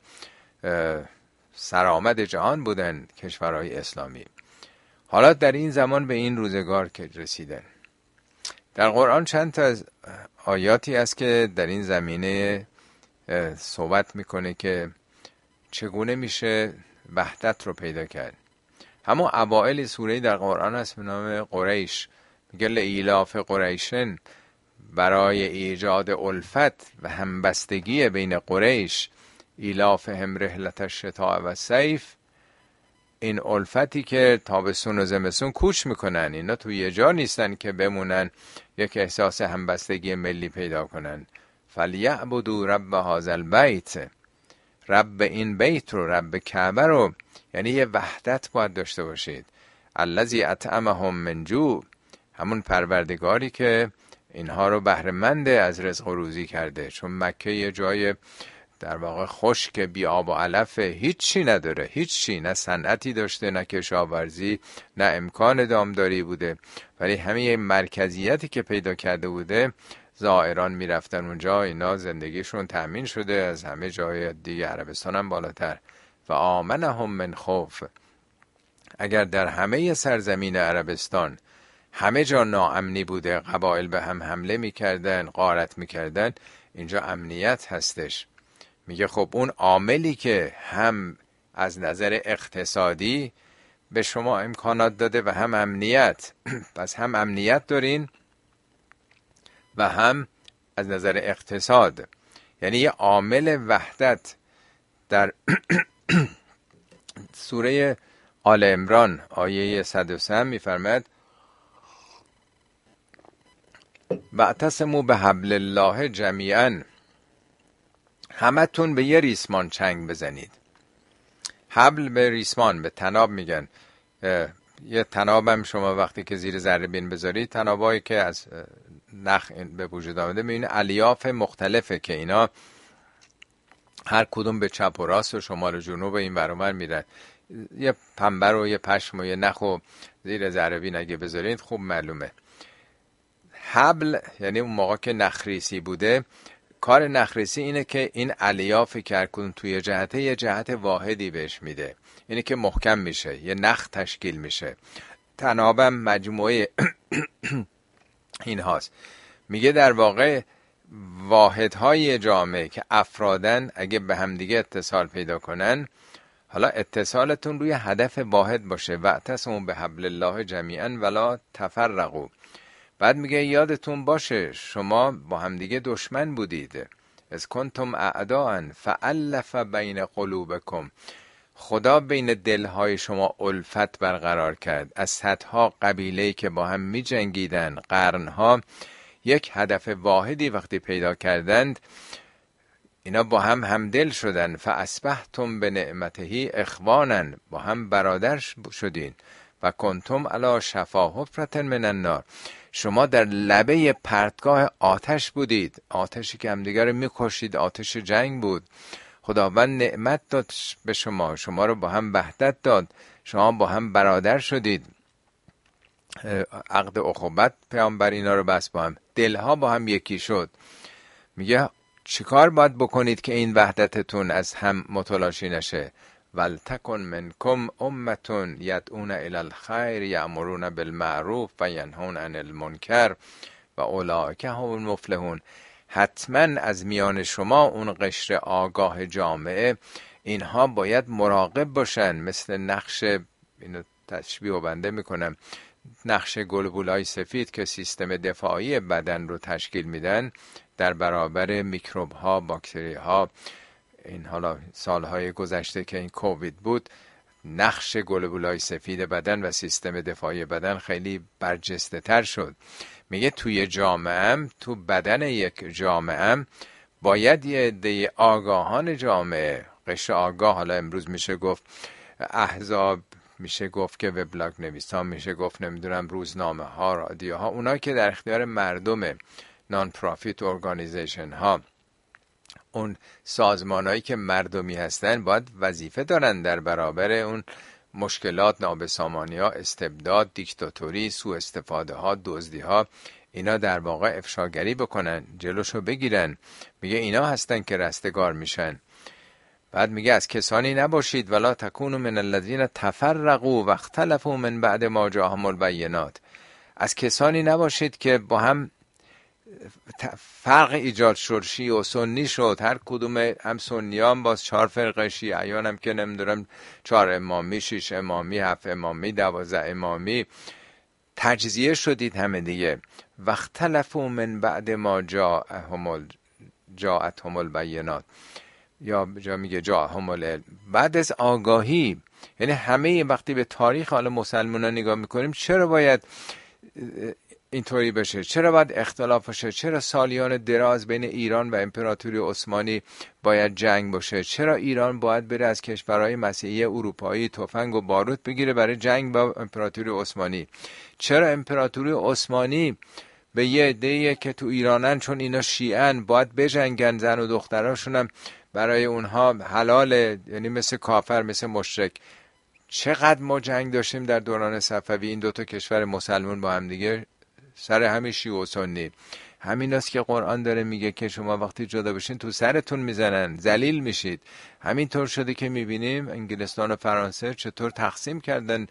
سرآمد جهان بودن کشورهای اسلامی. حالا در این زمان به این روزگار که رسیدن، در قرآن چند تا از آیاتی است که در این زمینه صحبت میکنه که چگونه میشه وحدت رو پیدا کرد. همون اوائل سوره در قرآن هست به نام قریش، میگه لإیلاف قریشن، برای ایجاد الفت و همبستگی بین قریش، ایلافهم رحلت الشتاء و صیف. این الفتی که تابستون و زمستون کوچ میکنن، اینا تو یه جا نیستن که بمونن، یک احساس همبستگی ملی پیدا کنن. فلیعبدوا رب هذا البیت، رب این بیت رو، رب کعبه رو، یعنی یه وحدت باید داشته باشید. الذی اطعمهم من جوع، همون پروردگاری که اینها رو بهره‌مند از رزق و روزی کرده. چون مکه یه جای در واقع خشک بی آب و علف، هیچی نداره، هیچی، نه صنعتی داشته، نه کشاورزی، نه امکان دامداری بوده، ولی همین مرکزیتی که پیدا کرده بوده زائران میرفتن اونجا، اینا زندگیشون تأمین شده. از همه جای دیگه عربستان هم بالاتر. و آمنهم من خوف، اگر در همه سرزمین عربستان همه جا ناامنی بوده، قبایل به هم حمله میکردن، غارت میکردن، اینجا امنیت هستش. میگه خب اون عاملی که هم از نظر اقتصادی به شما امکانات داده و هم امنیت، پس هم امنیت دارین و هم از نظر اقتصاد، یعنی یه عامل وحدت. در سوره آل عمران آیه 103 میفرماد واعتصموا بحبل الله جمیعا، همتون به یه ریسمان چنگ بزنید. حبل به ریسمان، به تناب میگن. یه تنابم شما وقتی که زیر ذره بین بذارید، تنابایی که از نخ به وجود آمده، میبینید الیاف مختلفه که اینا هر کدوم به چپ و راست و شمال و جنوب این ور اون ور میرن. یه پنبه و یه پشم و یه نخ و زیر ذره بین اگه بذارید خوب معلومه. حبل یعنی اون موقع که نخریسی بوده، کار نخریسی اینه که این علیا فکر کن توی جهته یه جهت واحدی بهش میده، اینه که محکم میشه، یه نخ تشکیل میشه. تنابم مجموعه این هاست. میگه در واقع واحدهای جامعه که افرادن اگه به همدیگه اتصال پیدا کنن، حالا اتصالتون روی هدف واحد باشه، واعتصموا بحبل الله جمیعا ولا تفرقوا. بعد میگه یادتون باشه شما با همدیگه دشمن بودید، اذ کنتم اعداء فالف بین قلوبکم، خدا بین دلهای شما الفت برقرار کرد. از صدها قبیله‌ای که با هم می جنگیدن قرنها، یک هدف واحدی وقتی پیدا کردند اینا با هم همدل شدن. فاصبحتم بنعمته اخوانا، با هم برادر شدین. و کنتم علی شفا حفرة من النار، شما در لبه پرتگاه آتش بودید، آتشی که همدیگر رو می‌کشید، آتش جنگ بود. خداوند نعمت داد به شما، شما رو با هم وحدت داد، شما با هم برادر شدید. عقد اخوت پیامبر اینا رو بس، با هم دلها با هم یکی شد. میگه چیکار باید بکنید که این وحدتتون از هم متلاشی نشه؟ ولتکن منکم امة یدعون الی الخیر یأمرون بالمعروف و ینهون عن المنکر و اولئک هم المفلحون. حتما از میان شما اون قشر آگاه جامعه اینها باید مراقب باشن، مثل نقش، اینو تشبیه و بنده میکنم، نقش گلبولای سفید که سیستم دفاعی بدن رو تشکیل میدن در برابر میکروب ها، باکتری ها. این حالا سالهای گذشته که این کووید بود، نقش گلبولای سفید بدن و سیستم دفاعی بدن خیلی برجسته تر شد. میگه توی جامعه، تو بدن یک جامعه باید یه عده آگاهان جامعه، قشر آگاه، حالا امروز میشه گفت احزاب، میشه گفت که وبلاگ نویسان، میشه گفت نمیدونم روزنامه ها، رادیو ها، اونا که در اختیار مردمه، نان پرافیت ارگانیزیشن ها، اون سازمانایی که مردمی هستن باید وظیفه دارن در برابر اون مشکلات، نابسامانی ها، استبداد، دیکتاتوری، سوء استفاده ها، دزدی ها، اینا در واقع افشاگری بکنن، جلوشو بگیرن. میگه اینا هستن که رستگار میشن. بعد میگه از کسانی نباشید ولا تکونوا من الذین تفرقوا و اختلفوا من بعد ما جاءهم البینات، از کسانی نباشید که با هم فرق ایجاد شد، شیعه و سنی شد، هر کدوم هم سنیان باز 4 فرقه، شیعیان هم که نمیدونم 4 امامی، 6 امامی، 7 امامی، 12 امامی، تجزیه شدید همه دیگه. و اختلفوا من بعد ما جاءتهم البینات، یا جا میگه جاءهم العلم، بعد از آگاهی. یعنی همه وقتی به تاریخ حال مسلمان ها نگاه میکنیم، چرا باید اینطوری بشه؟ چرا باید اختلاف باشه؟ چرا سالیان دراز بین ایران و امپراتوری عثمانی باید جنگ باشه؟ چرا ایران باید بره از کشورهای مسیحی اروپایی تفنگ و باروت بگیره برای جنگ با امپراتوری عثمانی؟ چرا امپراتوری عثمانی به یه عده‌ای که تو ایرانن، چون اینا شیعن، باید بجنگن، زن و دختراشون هم برای اونها حلاله، یعنی مثل کافر، مثل مشرک؟ چقدر ما جنگ داشتیم در دوران صفوی، این دوتا کشور مسلمان با هم دیگه، سر همین شیعه و سنی. همین است که قرآن داره میگه که شما وقتی جدا بشین تو سرتون میزنن، ذلیل میشید. همینطور شده که میبینیم انگلستان و فرانسه چطور تقسیم کردن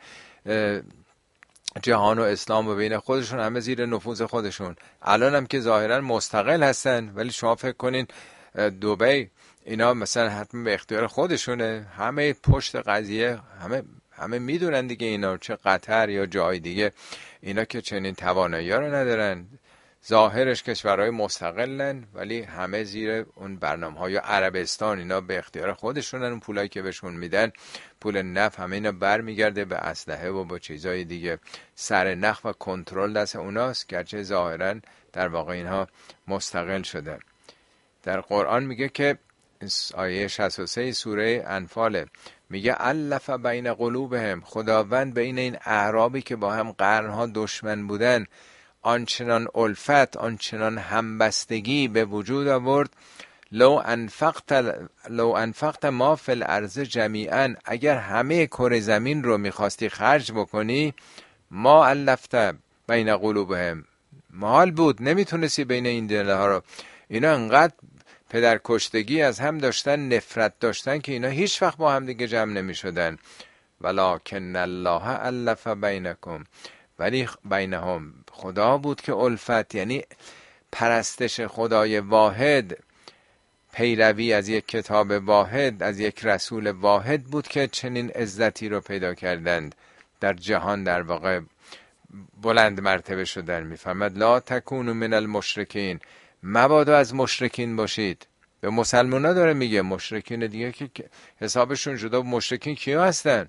جهان و اسلام و بین خودشون، همه زیر نفوذ خودشون. الان هم که ظاهرا مستقل هستن، ولی شما فکر کنین دبی اینا مثلا حتما به اختیار خودشونه، همه پشت قضیه، همه میدونن دیگه اینا، چه قطر یا جای دیگه، اینا که چنین توانایی ها رو ندارن. ظاهرش کشورهای مستقلن ولی همه زیر اون برنامه‌های. عربستان اینا به اختیار خودشونن، اون پولایی که بهشون میدن، پول نفت، همه اینا برمیگرده به اسلحه و با چیزای دیگه. سر نخ و کنترل دست اوناست، گرچه ظاهرا در واقع اینها مستقل شدن. در قرآن میگه که آیه 63 سوره انفال میگه الف بین قلوبهم، خداوند بین این اعرابی که با هم قرنها دشمن بودن آنچنان الفت، آنچنان همبستگی به وجود آورد. لو انفقت ما فی الارض جمیعا، اگر همه کره زمین رو میخواستی خرج بکنی، ما الفت بین قلوبهم، محال بود، نمیتونستی بین این دلها رو. اینا انقدر پدر کشتگی از هم داشتن، نفرت داشتن که اینا هیچ وقت با هم دیگه جمع نمی شدن. ولکن الله الف بینکم، ولی بینهم خدا بود که الفت، یعنی پرستش خدای واحد، پیروی از یک کتاب واحد، از یک رسول واحد بود که چنین عزتی رو پیدا کردند در جهان، در واقع بلند مرتبه شدن. میفهمد لا تکونوا من المشرکین، مبادا از مشرکین باشید. به مسلمونا داره میگه، مشرکین دیگه که حسابشون جدا. مشرکین کیا هستن؟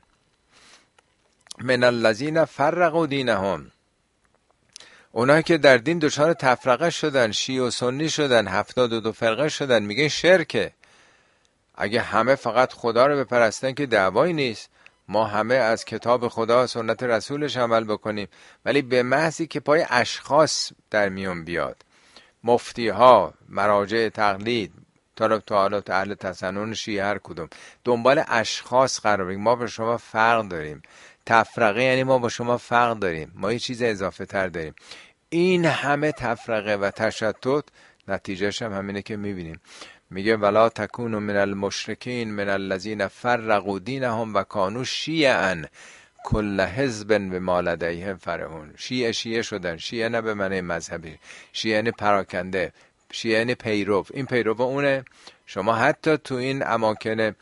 من الذین فرقوا دینهم، اونایی که در دین دچار تفرقه شدن، شیعه و سنی شدن، 72 فرقه شدن. میگه شرکه. اگه همه فقط خدا رو بپرستن که دعوایی نیست، ما همه از کتاب خدا سنت رسولش عمل بکنیم، ولی به محضی که پای اشخاص در میون بیاد، مفتی ها، مراجع تقلید، تا اهل تسنن شیعه هر کدوم دنبال اشخاص قرار بگیم، ما با شما فرق داریم. تفرقه یعنی ما با شما فرق داریم، ما یه چیز اضافه تر داریم. این همه تفرقه و تشتت نتیجهش هم همینه که میبینیم. میگه ولا تکونوا من المشرکین من الذین فرقوا دینهم و کانوا شیعا کل حزب بما لدیهم فرحون. شیعه شدن. شیعه نه به معنی مذهبی، شیعه یعنی پراکنده، شیعه یعنی پیرو. این پیرو اونه. شما حتی تو این اماکن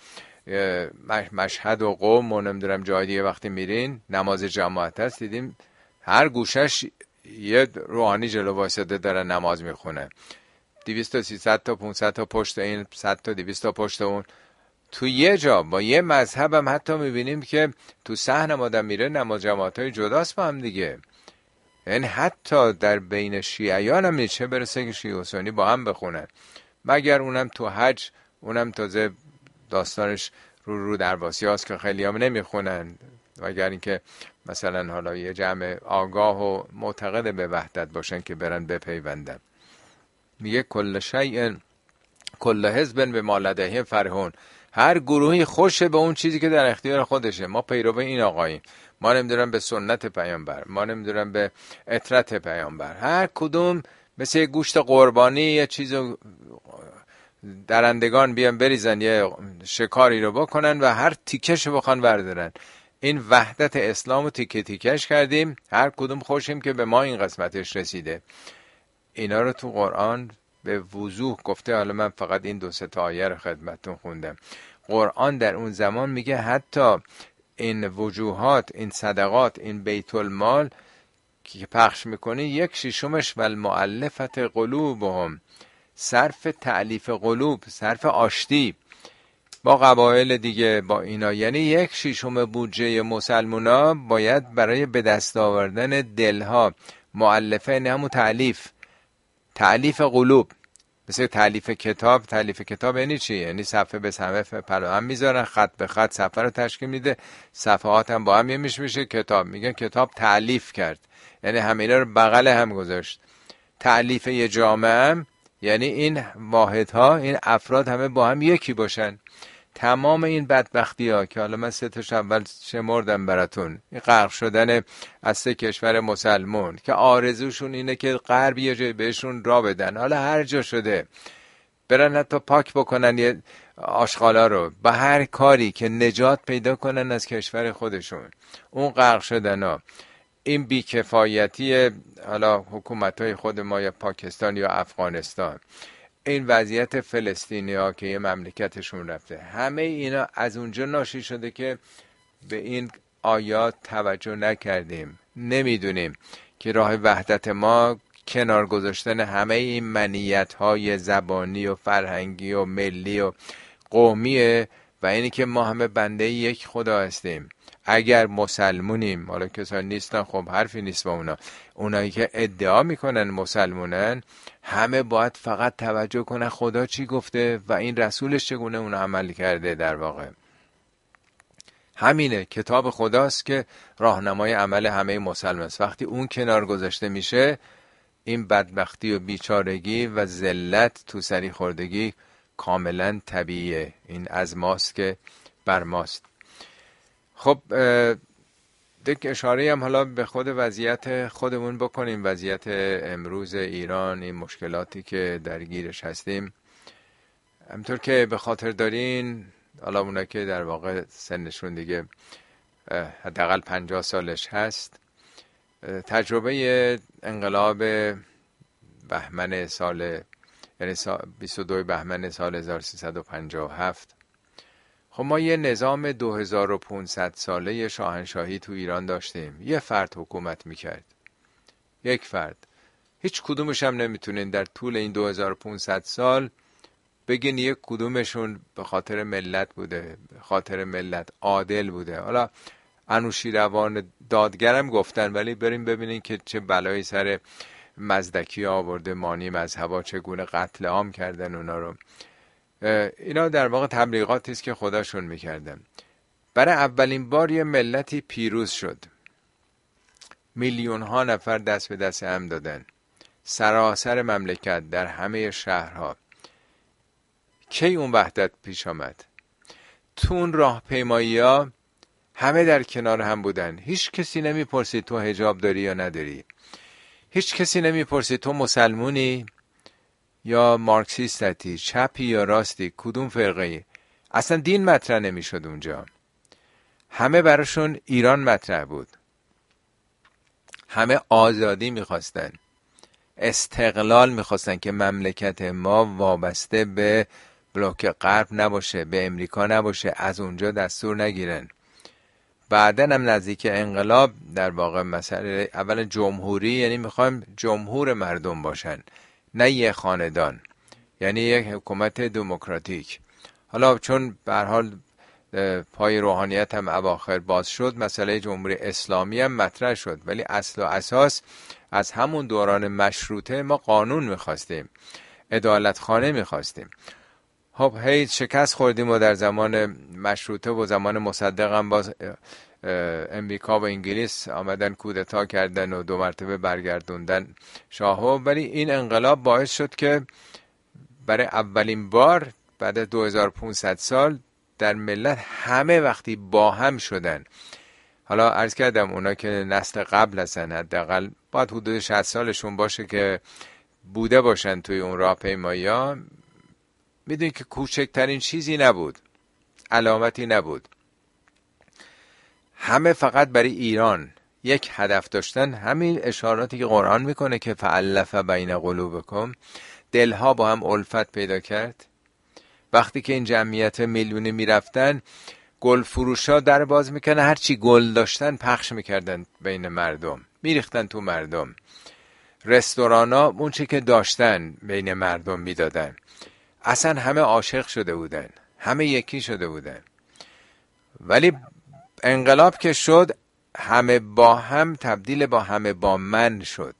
مشهد و قم و نمیدونم جای دیگه وقتی میرین نماز جماعت هست، دیدیم هر گوشش یه روحانی جلو وایساده داره نماز میخونه. 200 تا 300 تا 500 تا پشت این، 100 تا 200 تا پشت اون. تو یه جا با یه مذهب هم حتی میبینیم که تو صحن آدم میره نماز جماعتای جداست با هم دیگه. یعنی حتی در بین شیعیان هم چه برسه که شیعه و سنی با هم بخونن، مگر اونم تو حج، اونم تازه داستانش رو درواسی هست که خیلی هم نمیخونن، مگر اینکه مثلا حالا یه جمع آگاه و معتقد به وحدت باشن که برن بپیوندن. میگه کل شیء کل حزب بما لدیهم فرحون. هر گروهی خوشه به اون چیزی که در اختیار خودشه. ما پیرو این آقاییم، ما نمیدونم به سنت پیامبر، ما نمیدونم به اطرت پیامبر. هر کدوم مثل یه گوشت قربانی یه چیزو درندگان بیان بریزن، یه شکاری رو بکنن و هر تیکش رو بخوان بردارن. این وحدت اسلام رو تیکه تیکش کردیم، هر کدوم خوشیم که به ما این قسمتش رسیده. اینا رو تو قرآن به وضوح گفته. حالا من فقط این 2-3 تا آیه رو خدمتتون خوندم. قرآن در اون زمان میگه حتی این وجوهات، این صدقات، این بیت المال که پخش میکنی 1/6 و المؤلفت قلوبهم، صرف تألیف قلوب، صرف آشتی با قبایل دیگه، با اینا. یعنی 1/6 بودجه مسلمونا باید برای به دست آوردن دلها، مؤلفه یعنی همون تألیف قلوب. مثل تألیف کتاب. تألیف کتاب یعنی چی؟ یعنی صفحه به صفحه پلو هم میذارن، خط به خط صفحه رو تشکیل میده، صفحات هم با هم میشه کتاب. میگن کتاب تألیف کرد، یعنی همینا رو بغل هم گذاشت. تألیف یه جامعه هم یعنی این واحدها، این افراد همه با هم یکی باشن. تمام این بدبختی ها که حالا من 3 تاش اول شمردم براتون، این غرق شدن از 3 کشور مسلمون که آرزوشون اینه که غرب یه جای بهشون را بدن، حالا هر جا شده برن حتی پاک بکنن یه آشغالا رو، به هر کاری که نجات پیدا کنن از کشور خودشون. اون غرق شدن ها، این بیکفایتی حالا حکومت‌های خود ما یا پاکستان یا افغانستان، این وضعیت فلسطینی ها که یه مملکتشون رفته، همه اینا از اونجا ناشی شده که به این آیات توجه نکردیم. نمیدونیم که راه وحدت ما کنار گذاشتن همه این منیت های زبانی و فرهنگی و ملی و قومیه و اینی که ما همه بنده یک خدا هستیم. اگر مسلمونیم، حالا کسانی نیستن خب حرفی نیست با اونا، اونایی که ادعا میکنن مسلمونن، همه باید فقط توجه کنن خدا چی گفته و این رسولش چگونه اون عمل کرده. در واقع همینه، کتاب خداست که راهنمای عمل همه مسلمان است. وقتی اون کنار گذاشته میشه، این بدبختی و بیچارگی و ذلت، تو سری خوردگی کاملا طبیعیه. این از ماست که بر ماست. خب یک اشاره هم حالا به خود وضعیت خودمون بکنیم، وضعیت امروز ایران، این مشکلاتی که درگیرش هستیم. همطور که به خاطر دارین، حالا اونا که در واقع سنشون دیگه حداقل 50 سالش هست، تجربه انقلاب بهمن سال، یعنی 22 بهمن سال 1357. خب ما یه نظام 2500 ساله شاهنشاهی تو ایران داشتیم. یه فرد حکومت میکرد، یک فرد. هیچ کدومش هم نمیتونین در طول این 2500 سال بگین یک کدومشون به خاطر ملت بوده، به خاطر ملت عادل بوده. حالا انوشیروان دادگرم گفتن، ولی بریم ببینین که چه بلایی سر مزدکی آورده، مانی مذهبا چگونه قتل عام کردن اونا رو. اینا در واقع تبلیغاتی است که خودشون میکردن. برای اولین بار یه ملتی پیروز شد، میلیون ها نفر دست به دست هم دادن، سراسر مملکت، در همه شهرها. کی اون وحدت پیش آمد؟ تو اون راهپیمایی ها همه در کنار هم بودن. هیچ کسی نمیپرسید تو حجاب داری یا نداری، هیچ کسی نمیپرسید تو مسلمونی یا مارکسیستی، چپی یا راستی، کدوم فرقه ای. اصلا دین مطرح نمیشد اونجا. همه براشون ایران مطرح بود. همه آزادی میخواستن، استقلال میخواستن که مملکت ما وابسته به بلوک غرب نباشه، به امریکا نباشه، از اونجا دستور نگیرن. بعدن هم نزدیک انقلاب در واقع مسئله اول جمهوری، یعنی میخوایم جمهور مردم باشن، نه یه خاندان، یعنی یک حکومت دموکراتیک. حالا چون به هر حال پای روحانیت هم اواخر باز شد، مسئله جمهوری اسلامی هم مطرح شد، ولی اصل و اساس از همون دوران مشروطه ما قانون میخواستیم، عدالت خانه میخواستیم. خب هی شکست خوردیم و در زمان مشروطه و زمان مصدق هم باز امریکا و انگلیس آمدن کودتا کردن و 2 مرتبه برگردوندن شاهو. ولی این انقلاب باعث شد که برای اولین بار بعد از 2500 سال در ملت همه وقتی با هم شدن. حالا عرض کردم اونا که نسل قبل هستن، حداقل باید حدود 60 سالشون باشه که بوده باشن توی اون راهپیمایی ها. میدونی که کوچکترین چیزی نبود، علامتی نبود. همه فقط برای ایران یک هدف داشتن. همین اشاراتی که قرآن میکنه که فألف بین قلوبکم، دلها با هم الفت پیدا کرد. وقتی که این جمعیت میلیونی میرفتن، گل فروشا در باز میکنه، هرچی گل داشتن پخش میکردن بین مردم، میریختن تو مردم. رستورانا اون چی که داشتن بین مردم میدادن. اصلا همه عاشق شده بودن، همه یکی شده بودن. ولی انقلاب که شد، همه با هم تبدیل با همه با من شد.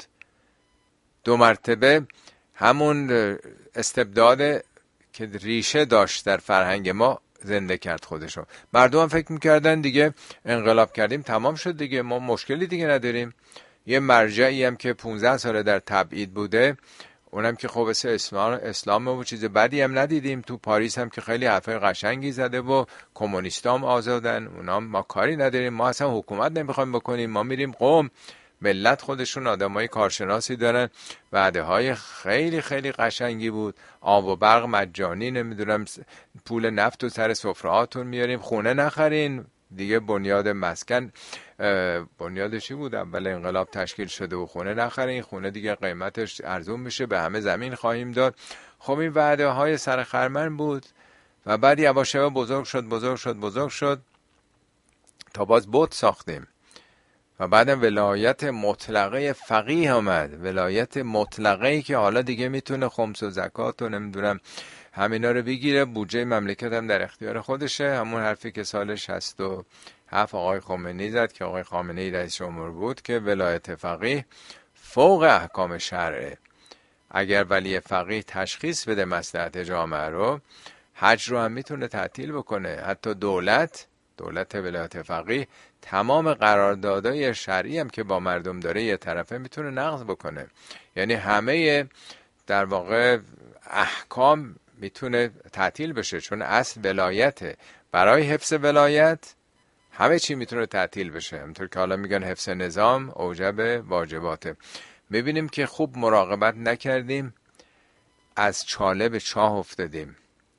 2 مرتبه همون استبداد که ریشه داشت در فرهنگ ما زنده کرد خودشو. مردم هم فکر میکردن دیگه انقلاب کردیم تمام شد دیگه، ما مشکلی دیگه نداریم. یه مرجعی هم که 15 ساله در تبعید بوده، اونم که خب اسلام و چیز بدی هم ندیدیم. تو پاریس هم که خیلی حرفای قشنگی زده و کمونیستا هم آزادن، اونام ما کاری نداریم، ما اصلا حکومت نمیخوایم بکنیم، ما میریم قم. ملت خودشون آدمای کارشناسی دارن. وعده های خیلی خیلی قشنگی بود، آب و برق مجانی، نمیدونم پول نفت و سر سفرهاتون میاریم، خونه نخرین دیگه، بنیاد مسکن، بنیاد چی بود اول انقلاب تشکیل شده و خونه نخرین، خونه دیگه قیمتش ارزون میشه، به همه زمین خواهیم داد. خب این وعده های سر خرمن بود و بعد یواش یواش بزرگ شد تا باز بت ساختیم. و بعدم ولایت مطلقه فقیه آمد، ولایت مطلقه‌ای که حالا دیگه میتونه خمس و زکات و نمیدونم همینا رو بگیره، بودجه مملکت هم در اختیار خودشه. همون حرفی که سال 67 آقای خمینی زد، که آقای خامنه‌ای رئیس جمهور بود، که ولایت فقیه فوق احکام شرعه. اگر ولی فقیه تشخیص بده مصلحت جامعه رو، حج رو هم میتونه تعطیل بکنه. حتی دولت ولایت فقیه تمام قراردادهای شرعی هم که با مردم داره یه طرفه میتونه نقض بکنه. یعنی همه در واقع احکام میتونه تعطیل بشه، چون اصل ولایته. برای حفظ ولایت همه چی میتونه تعطیل بشه. همونطور که حالا میگن حفظ نظام اوجب واجباته. میبینیم که خوب مراقبت نکردیم، از چاله به چاه افتادیم.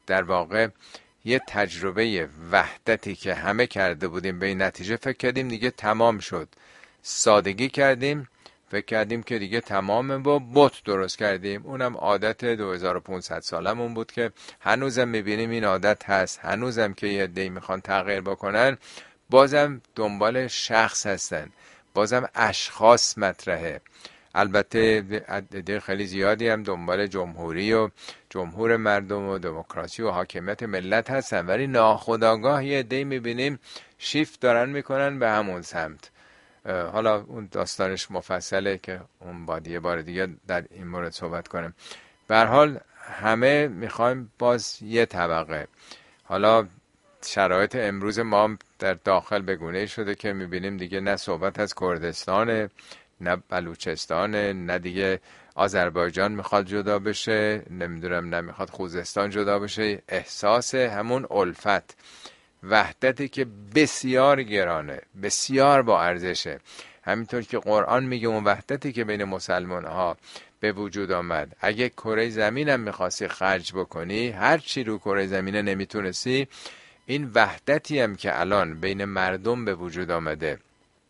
در واقع یه تجربه وحدتی که همه کرده بودیم به این نتیجه فکر کردیم دیگه تمام شد. سادگی کردیم، فکر کردیم که دیگه تمامه، با بت درست کردیم. اونم عادت 2500 سالمون بود که هنوزم میبینیم این عادت هست. هنوزم که یه عده‌ای میخوان تغییر بکنن بازم دنبال شخص هستن، بازم اشخاص مطرحه. البته عده خیلی زیادی هم دنبال جمهوری و جمهور مردم و دموکراسی و حاکمیت ملت هستن، ولی ناخودآگاه یه عده‌ای میبینیم شیفت دارن میکنن به همون سمت. حالا اون داستانش مفصله که اون باید یه بار دیگه در این مورد صحبت کنم. به هر حال همه میخوایم باز یه طبقه. حالا شرایط امروز ما هم در داخل به گونه‌ای شده که میبینیم دیگه نه صحبت از کردستان، نه بلوچستان، نه دیگه آذربایجان میخواد جدا بشه، نمیدونم نه میخواد خوزستان جدا بشه. احساس همون الفت، وحدتی که بسیار گرانه، بسیار با ارزشه. همینطور که قرآن میگه اون وحدتی که بین مسلمان ها به وجود آمد، اگه کره زمین هم میخواستی خرج بکنی، هر چی رو کره زمینه نمیتونستی، این وحدتی هم که الان بین مردم به وجود آمده،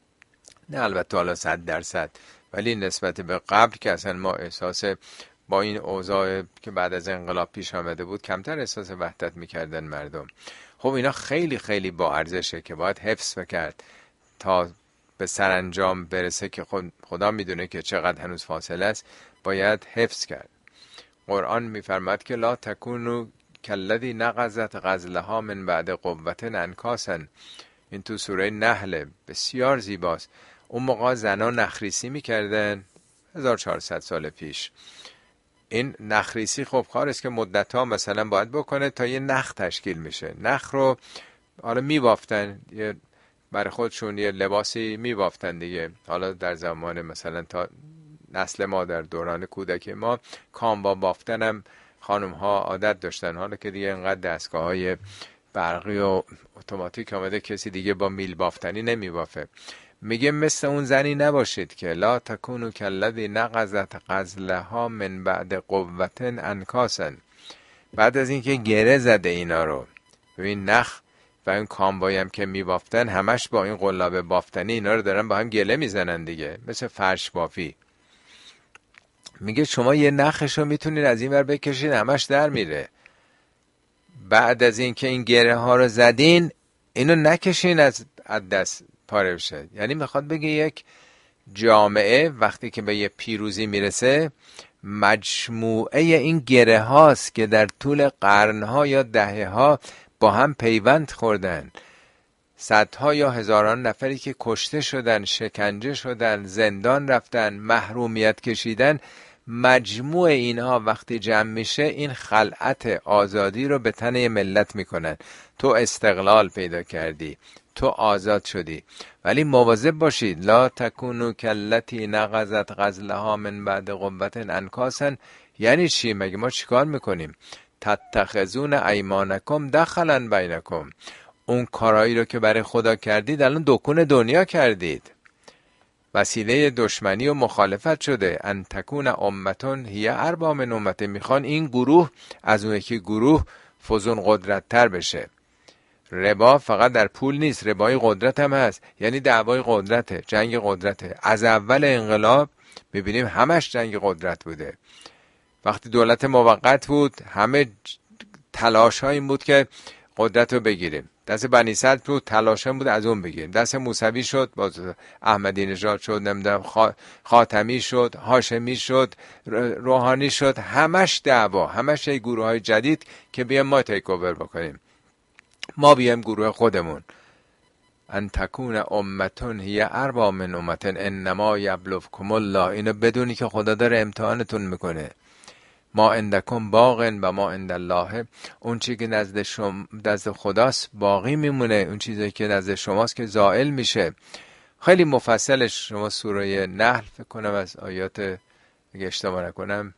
نه البته حالا 100%، ولی نسبت به قبل که اصلا ما احساس با این اوضاع که بعد از انقلاب پیش آمده بود کمتر احساس وحدت میکردن مردم. خب اینا خیلی خیلی با ارزشه که باید حفظ بکرد تا به سرانجام برسه که خدا میدونه که چقدر هنوز فاصله است، باید حفظ کرد. قرآن میفرماد که لا تکونو کالذی نقضت غزلها من بعد قوة انکاسا. این تو سوره نحل، بسیار زیباست. اون موقع زنان نخریسی میکردن 1400 سال پیش. این نخریسی خب کار است که مدت ها مثلا باید بکنه تا یه نخ تشکیل میشه. نخ رو حالا میبافتن، برای خودشون یه لباسی میبافتن دیگه. حالا در زمان مثلا تا نسل ما در دوران کودکی ما کامبا بافتن هم خانم ها عادت داشتن. حالا که دیگه اینقدر دستگاه های برقی و اتوماتیک آمده کسی دیگه با میل بافتنی نمیبافه. میگه مثل اون زنی نباشید که لا تکونو کالذی نقضت غزلها من بعد قوة انکاسا. بعد از اینکه گره زده اینا رو، ببین نخ و این کامبایی هم که میبافتن همش با این قلاب بافتنی اینا رو دارن با هم گله میزنن دیگه، مثل فرش بافی. میگه شما یه نخشو میتونید از این ور بکشید همش در میره. بعد از اینکه این گره ها رو زدین اینو نکشین از دست پاره بشه. یعنی میخواد بگه یک جامعه وقتی که به یه پیروزی میرسه مجموعه این گره هاست که در طول قرنها یا دهه ها با هم پیوند خوردن. صدها یا هزاران نفری که کشته شدن، شکنجه شدن، زندان رفتن، محرومیت کشیدن، مجموع اینها وقتی جمع میشه این خلعت آزادی رو به تن ملت میکنن. تو استقلال پیدا کردی، تو آزاد شدی. ولی مواظب باشید لا تکونو کاللتی نقضت غزلها من بعد قوة انکاسا. یعنی چی؟ مگه ما چیکار میکنیم؟ تتخذون ایمانکم دخلا بینکم. اون کارایی رو که برای خدا کردید الان دکون دنیا کردید، وسیله دشمنی و مخالفت شده. ان تکون امتون هی اربا من امته. میخوان این گروه از اون یکی گروه فزون قدرت تر بشه. ربا فقط در پول نیست، ربای قدرت هم هست. یعنی دعوای قدرته، جنگ قدرته. از اول انقلاب میبینیم همش جنگ قدرت بوده. وقتی دولت موقت بود همه تلاش ها این بود که قدرت رو بگیریم. دست بنی صدر بود، تلاش هم بود از اون بگیریم. دست موسوی شد، باز احمدی نژاد شد، نمیدونم خاتمی شد، هاشمی شد، روحانی شد. همش دعوا، همش یه گروه های جدید که بیایم ما تیک اوور بکنیم، ما بیایم گروه خودمون. ان تکون امتون هی اربا من امتن انما یبلوکم الله. اینو بدونی که خدا داره امتحانتون میکنه. ما عندکم باقن و ما عند الله. اون چیزی که نزد خداست باقی میمونه، اون چیزی که نزد شماست که زائل میشه. خیلی مفصلش شما سوره نحل فکر کنم از آیات اگه اشتباه نکنم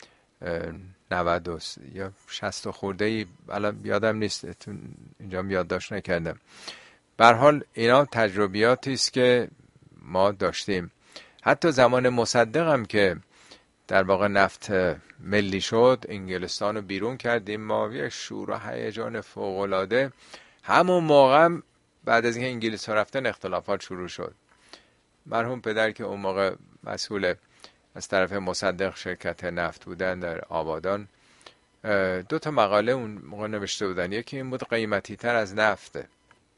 90 یا 60 خورده ای، الان یادم نیست، اینجا یادداشت نکردم. به هر حال اینا تجربیاتی است که ما داشتیم. حتی زمان مصدق هم که در واقع نفت ملی شد، انگلستان رو بیرون کردیم ما، یک شور و هیجان فوق‌العاده. همون موقع بعد از اینکه انگلیس ها رفتن اختلافات شروع شد. مرحوم پدر که اون موقع مسئول از طرف مصدق شرکت نفت بودن در آبادان، 2 تا مقاله اون موقع نوشته بودن. یکی این بود قیمتی تر از نفته،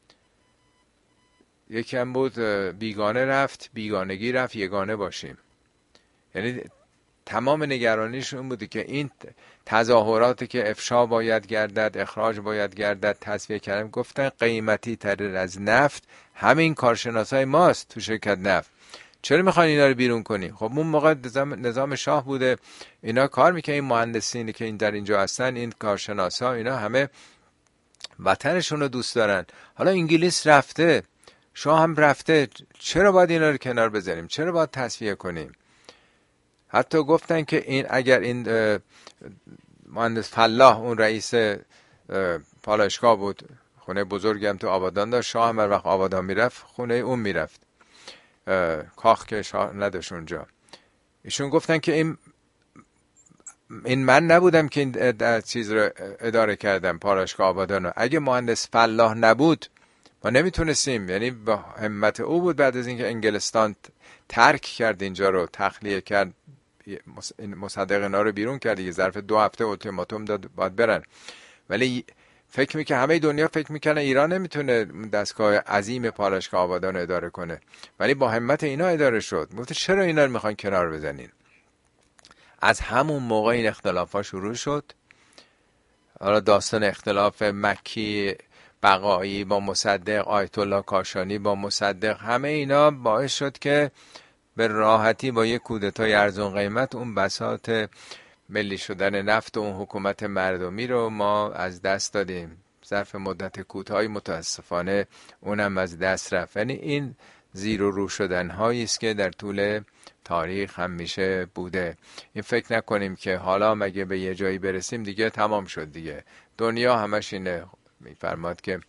یکی هم بود بیگانه رفت بیگانگی رفت یگانه باشیم. یعنی تمام نگرانیش این بودی که این تظاهراتی که افشا باید گردد، اخراج باید گردد، تصفیه کردن، گفتن قیمتی تر از نفت همین کارشناسای ماست تو شرکت نفت. چرا میخواین اینا رو بیرون کنی؟ خب اون موقع نظام شاه بوده، اینا کار میکنن، این مهندسینی که این در اینجا هستن، این کارشناسا، اینا همه وطنشون رو دوست دارن. حالا انگلیس رفته، شاه هم رفته، چرا باید اینا رو کنار بذاریم؟ چرا باید تصفیه کنیم؟ حتی گفتن که این اگر این مهندس فلاح اون رئیس پالایشگاه بود، خونه بزرگی هم تو آبادان داشت، شاه هم هر وقت آبادان میرفت خونه اون میرفت، کاخ که شاه نداشت اونجا. ایشون گفتن که این من نبودم که این چیز رو اداره کردم، پالایشگاه آبادان رو. اگه مهندس فلاح نبود ما نمیتونستیم. یعنی با همت او بود بعد از اینکه انگلستان ترک کرد اینجا رو، تخلیه کرد، مصدق اینا رو بیرون کرد دیگه، ظرف 2 هفته اولتیماتوم داد باید برن. ولی فکر میکنه همه دنیا فکر میکنه ایران نمیتونه دستگاه عظیم پالایشگاه آبادان رو اداره کنه، ولی با همت اینا اداره شد. گفت چرا اینا رو میخواین کنار بزنین؟ از همون موقع این اختلافات شروع شد. حالا داستان اختلاف مکی بقایی با مصدق، آیت الله کاشانی با مصدق، همه اینا باعث شد که به راحتی با یک کودتای ارزون قیمت اون بساط ملی شدن نفت و اون حکومت مردمی رو ما از دست دادیم. ظرف مدت کوتاهی متاسفانه اونم از دست رفت. یعنی این زیر و رو شدن هایی است که در طول تاریخ همیشه بوده. این فکر نکنیم که حالا مگه به یه جایی برسیم دیگه تمام شد دیگه. دنیا همش اینه، میفرماد که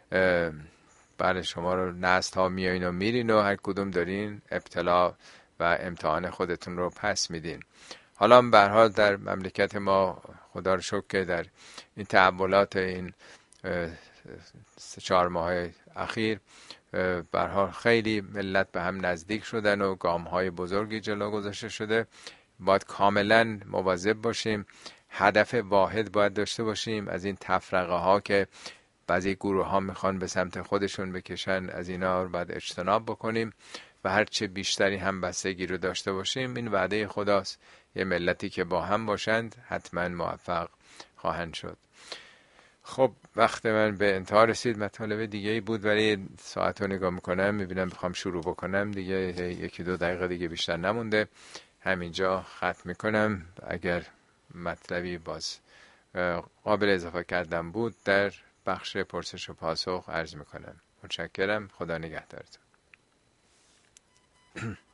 بله شما رو نسل ها میایین و میرین و هر کدوم دارین ابتلا و امتحان خودتون رو پس میدین. حالا به هر حال در مملکت ما خدا رو شکر که در این تحولات این 3-4 ماه اخیر به هر حال خیلی ملت به هم نزدیک شدن و گام‌های بزرگی جلو گذاشته شده. باید کاملا مواظب باشیم، هدف واحد باید داشته باشیم. از این تفرقه ها که بعضی گروه ها میخوان به سمت خودشون بکشن، از اینا رو باید اجتناب بکنیم و هرچه بیشتری هم بستگی رو داشته باشیم. این وعده خداست، یه ملتی که با هم باشند حتما موفق خواهند شد. خب وقت من به انتها رسید. مطالب دیگه ای بود ولی ساعت رو نگاه میکنم میبینم بخوام شروع بکنم دیگه 1-2 دقیقه دیگه بیشتر نمونده. همینجا ختم میکنم. اگر مطلبی باز قابل اضافه کردن بود در بخش پرسش و پاسخ عرض میکنم. متشکرم. خدا نگهدارتون.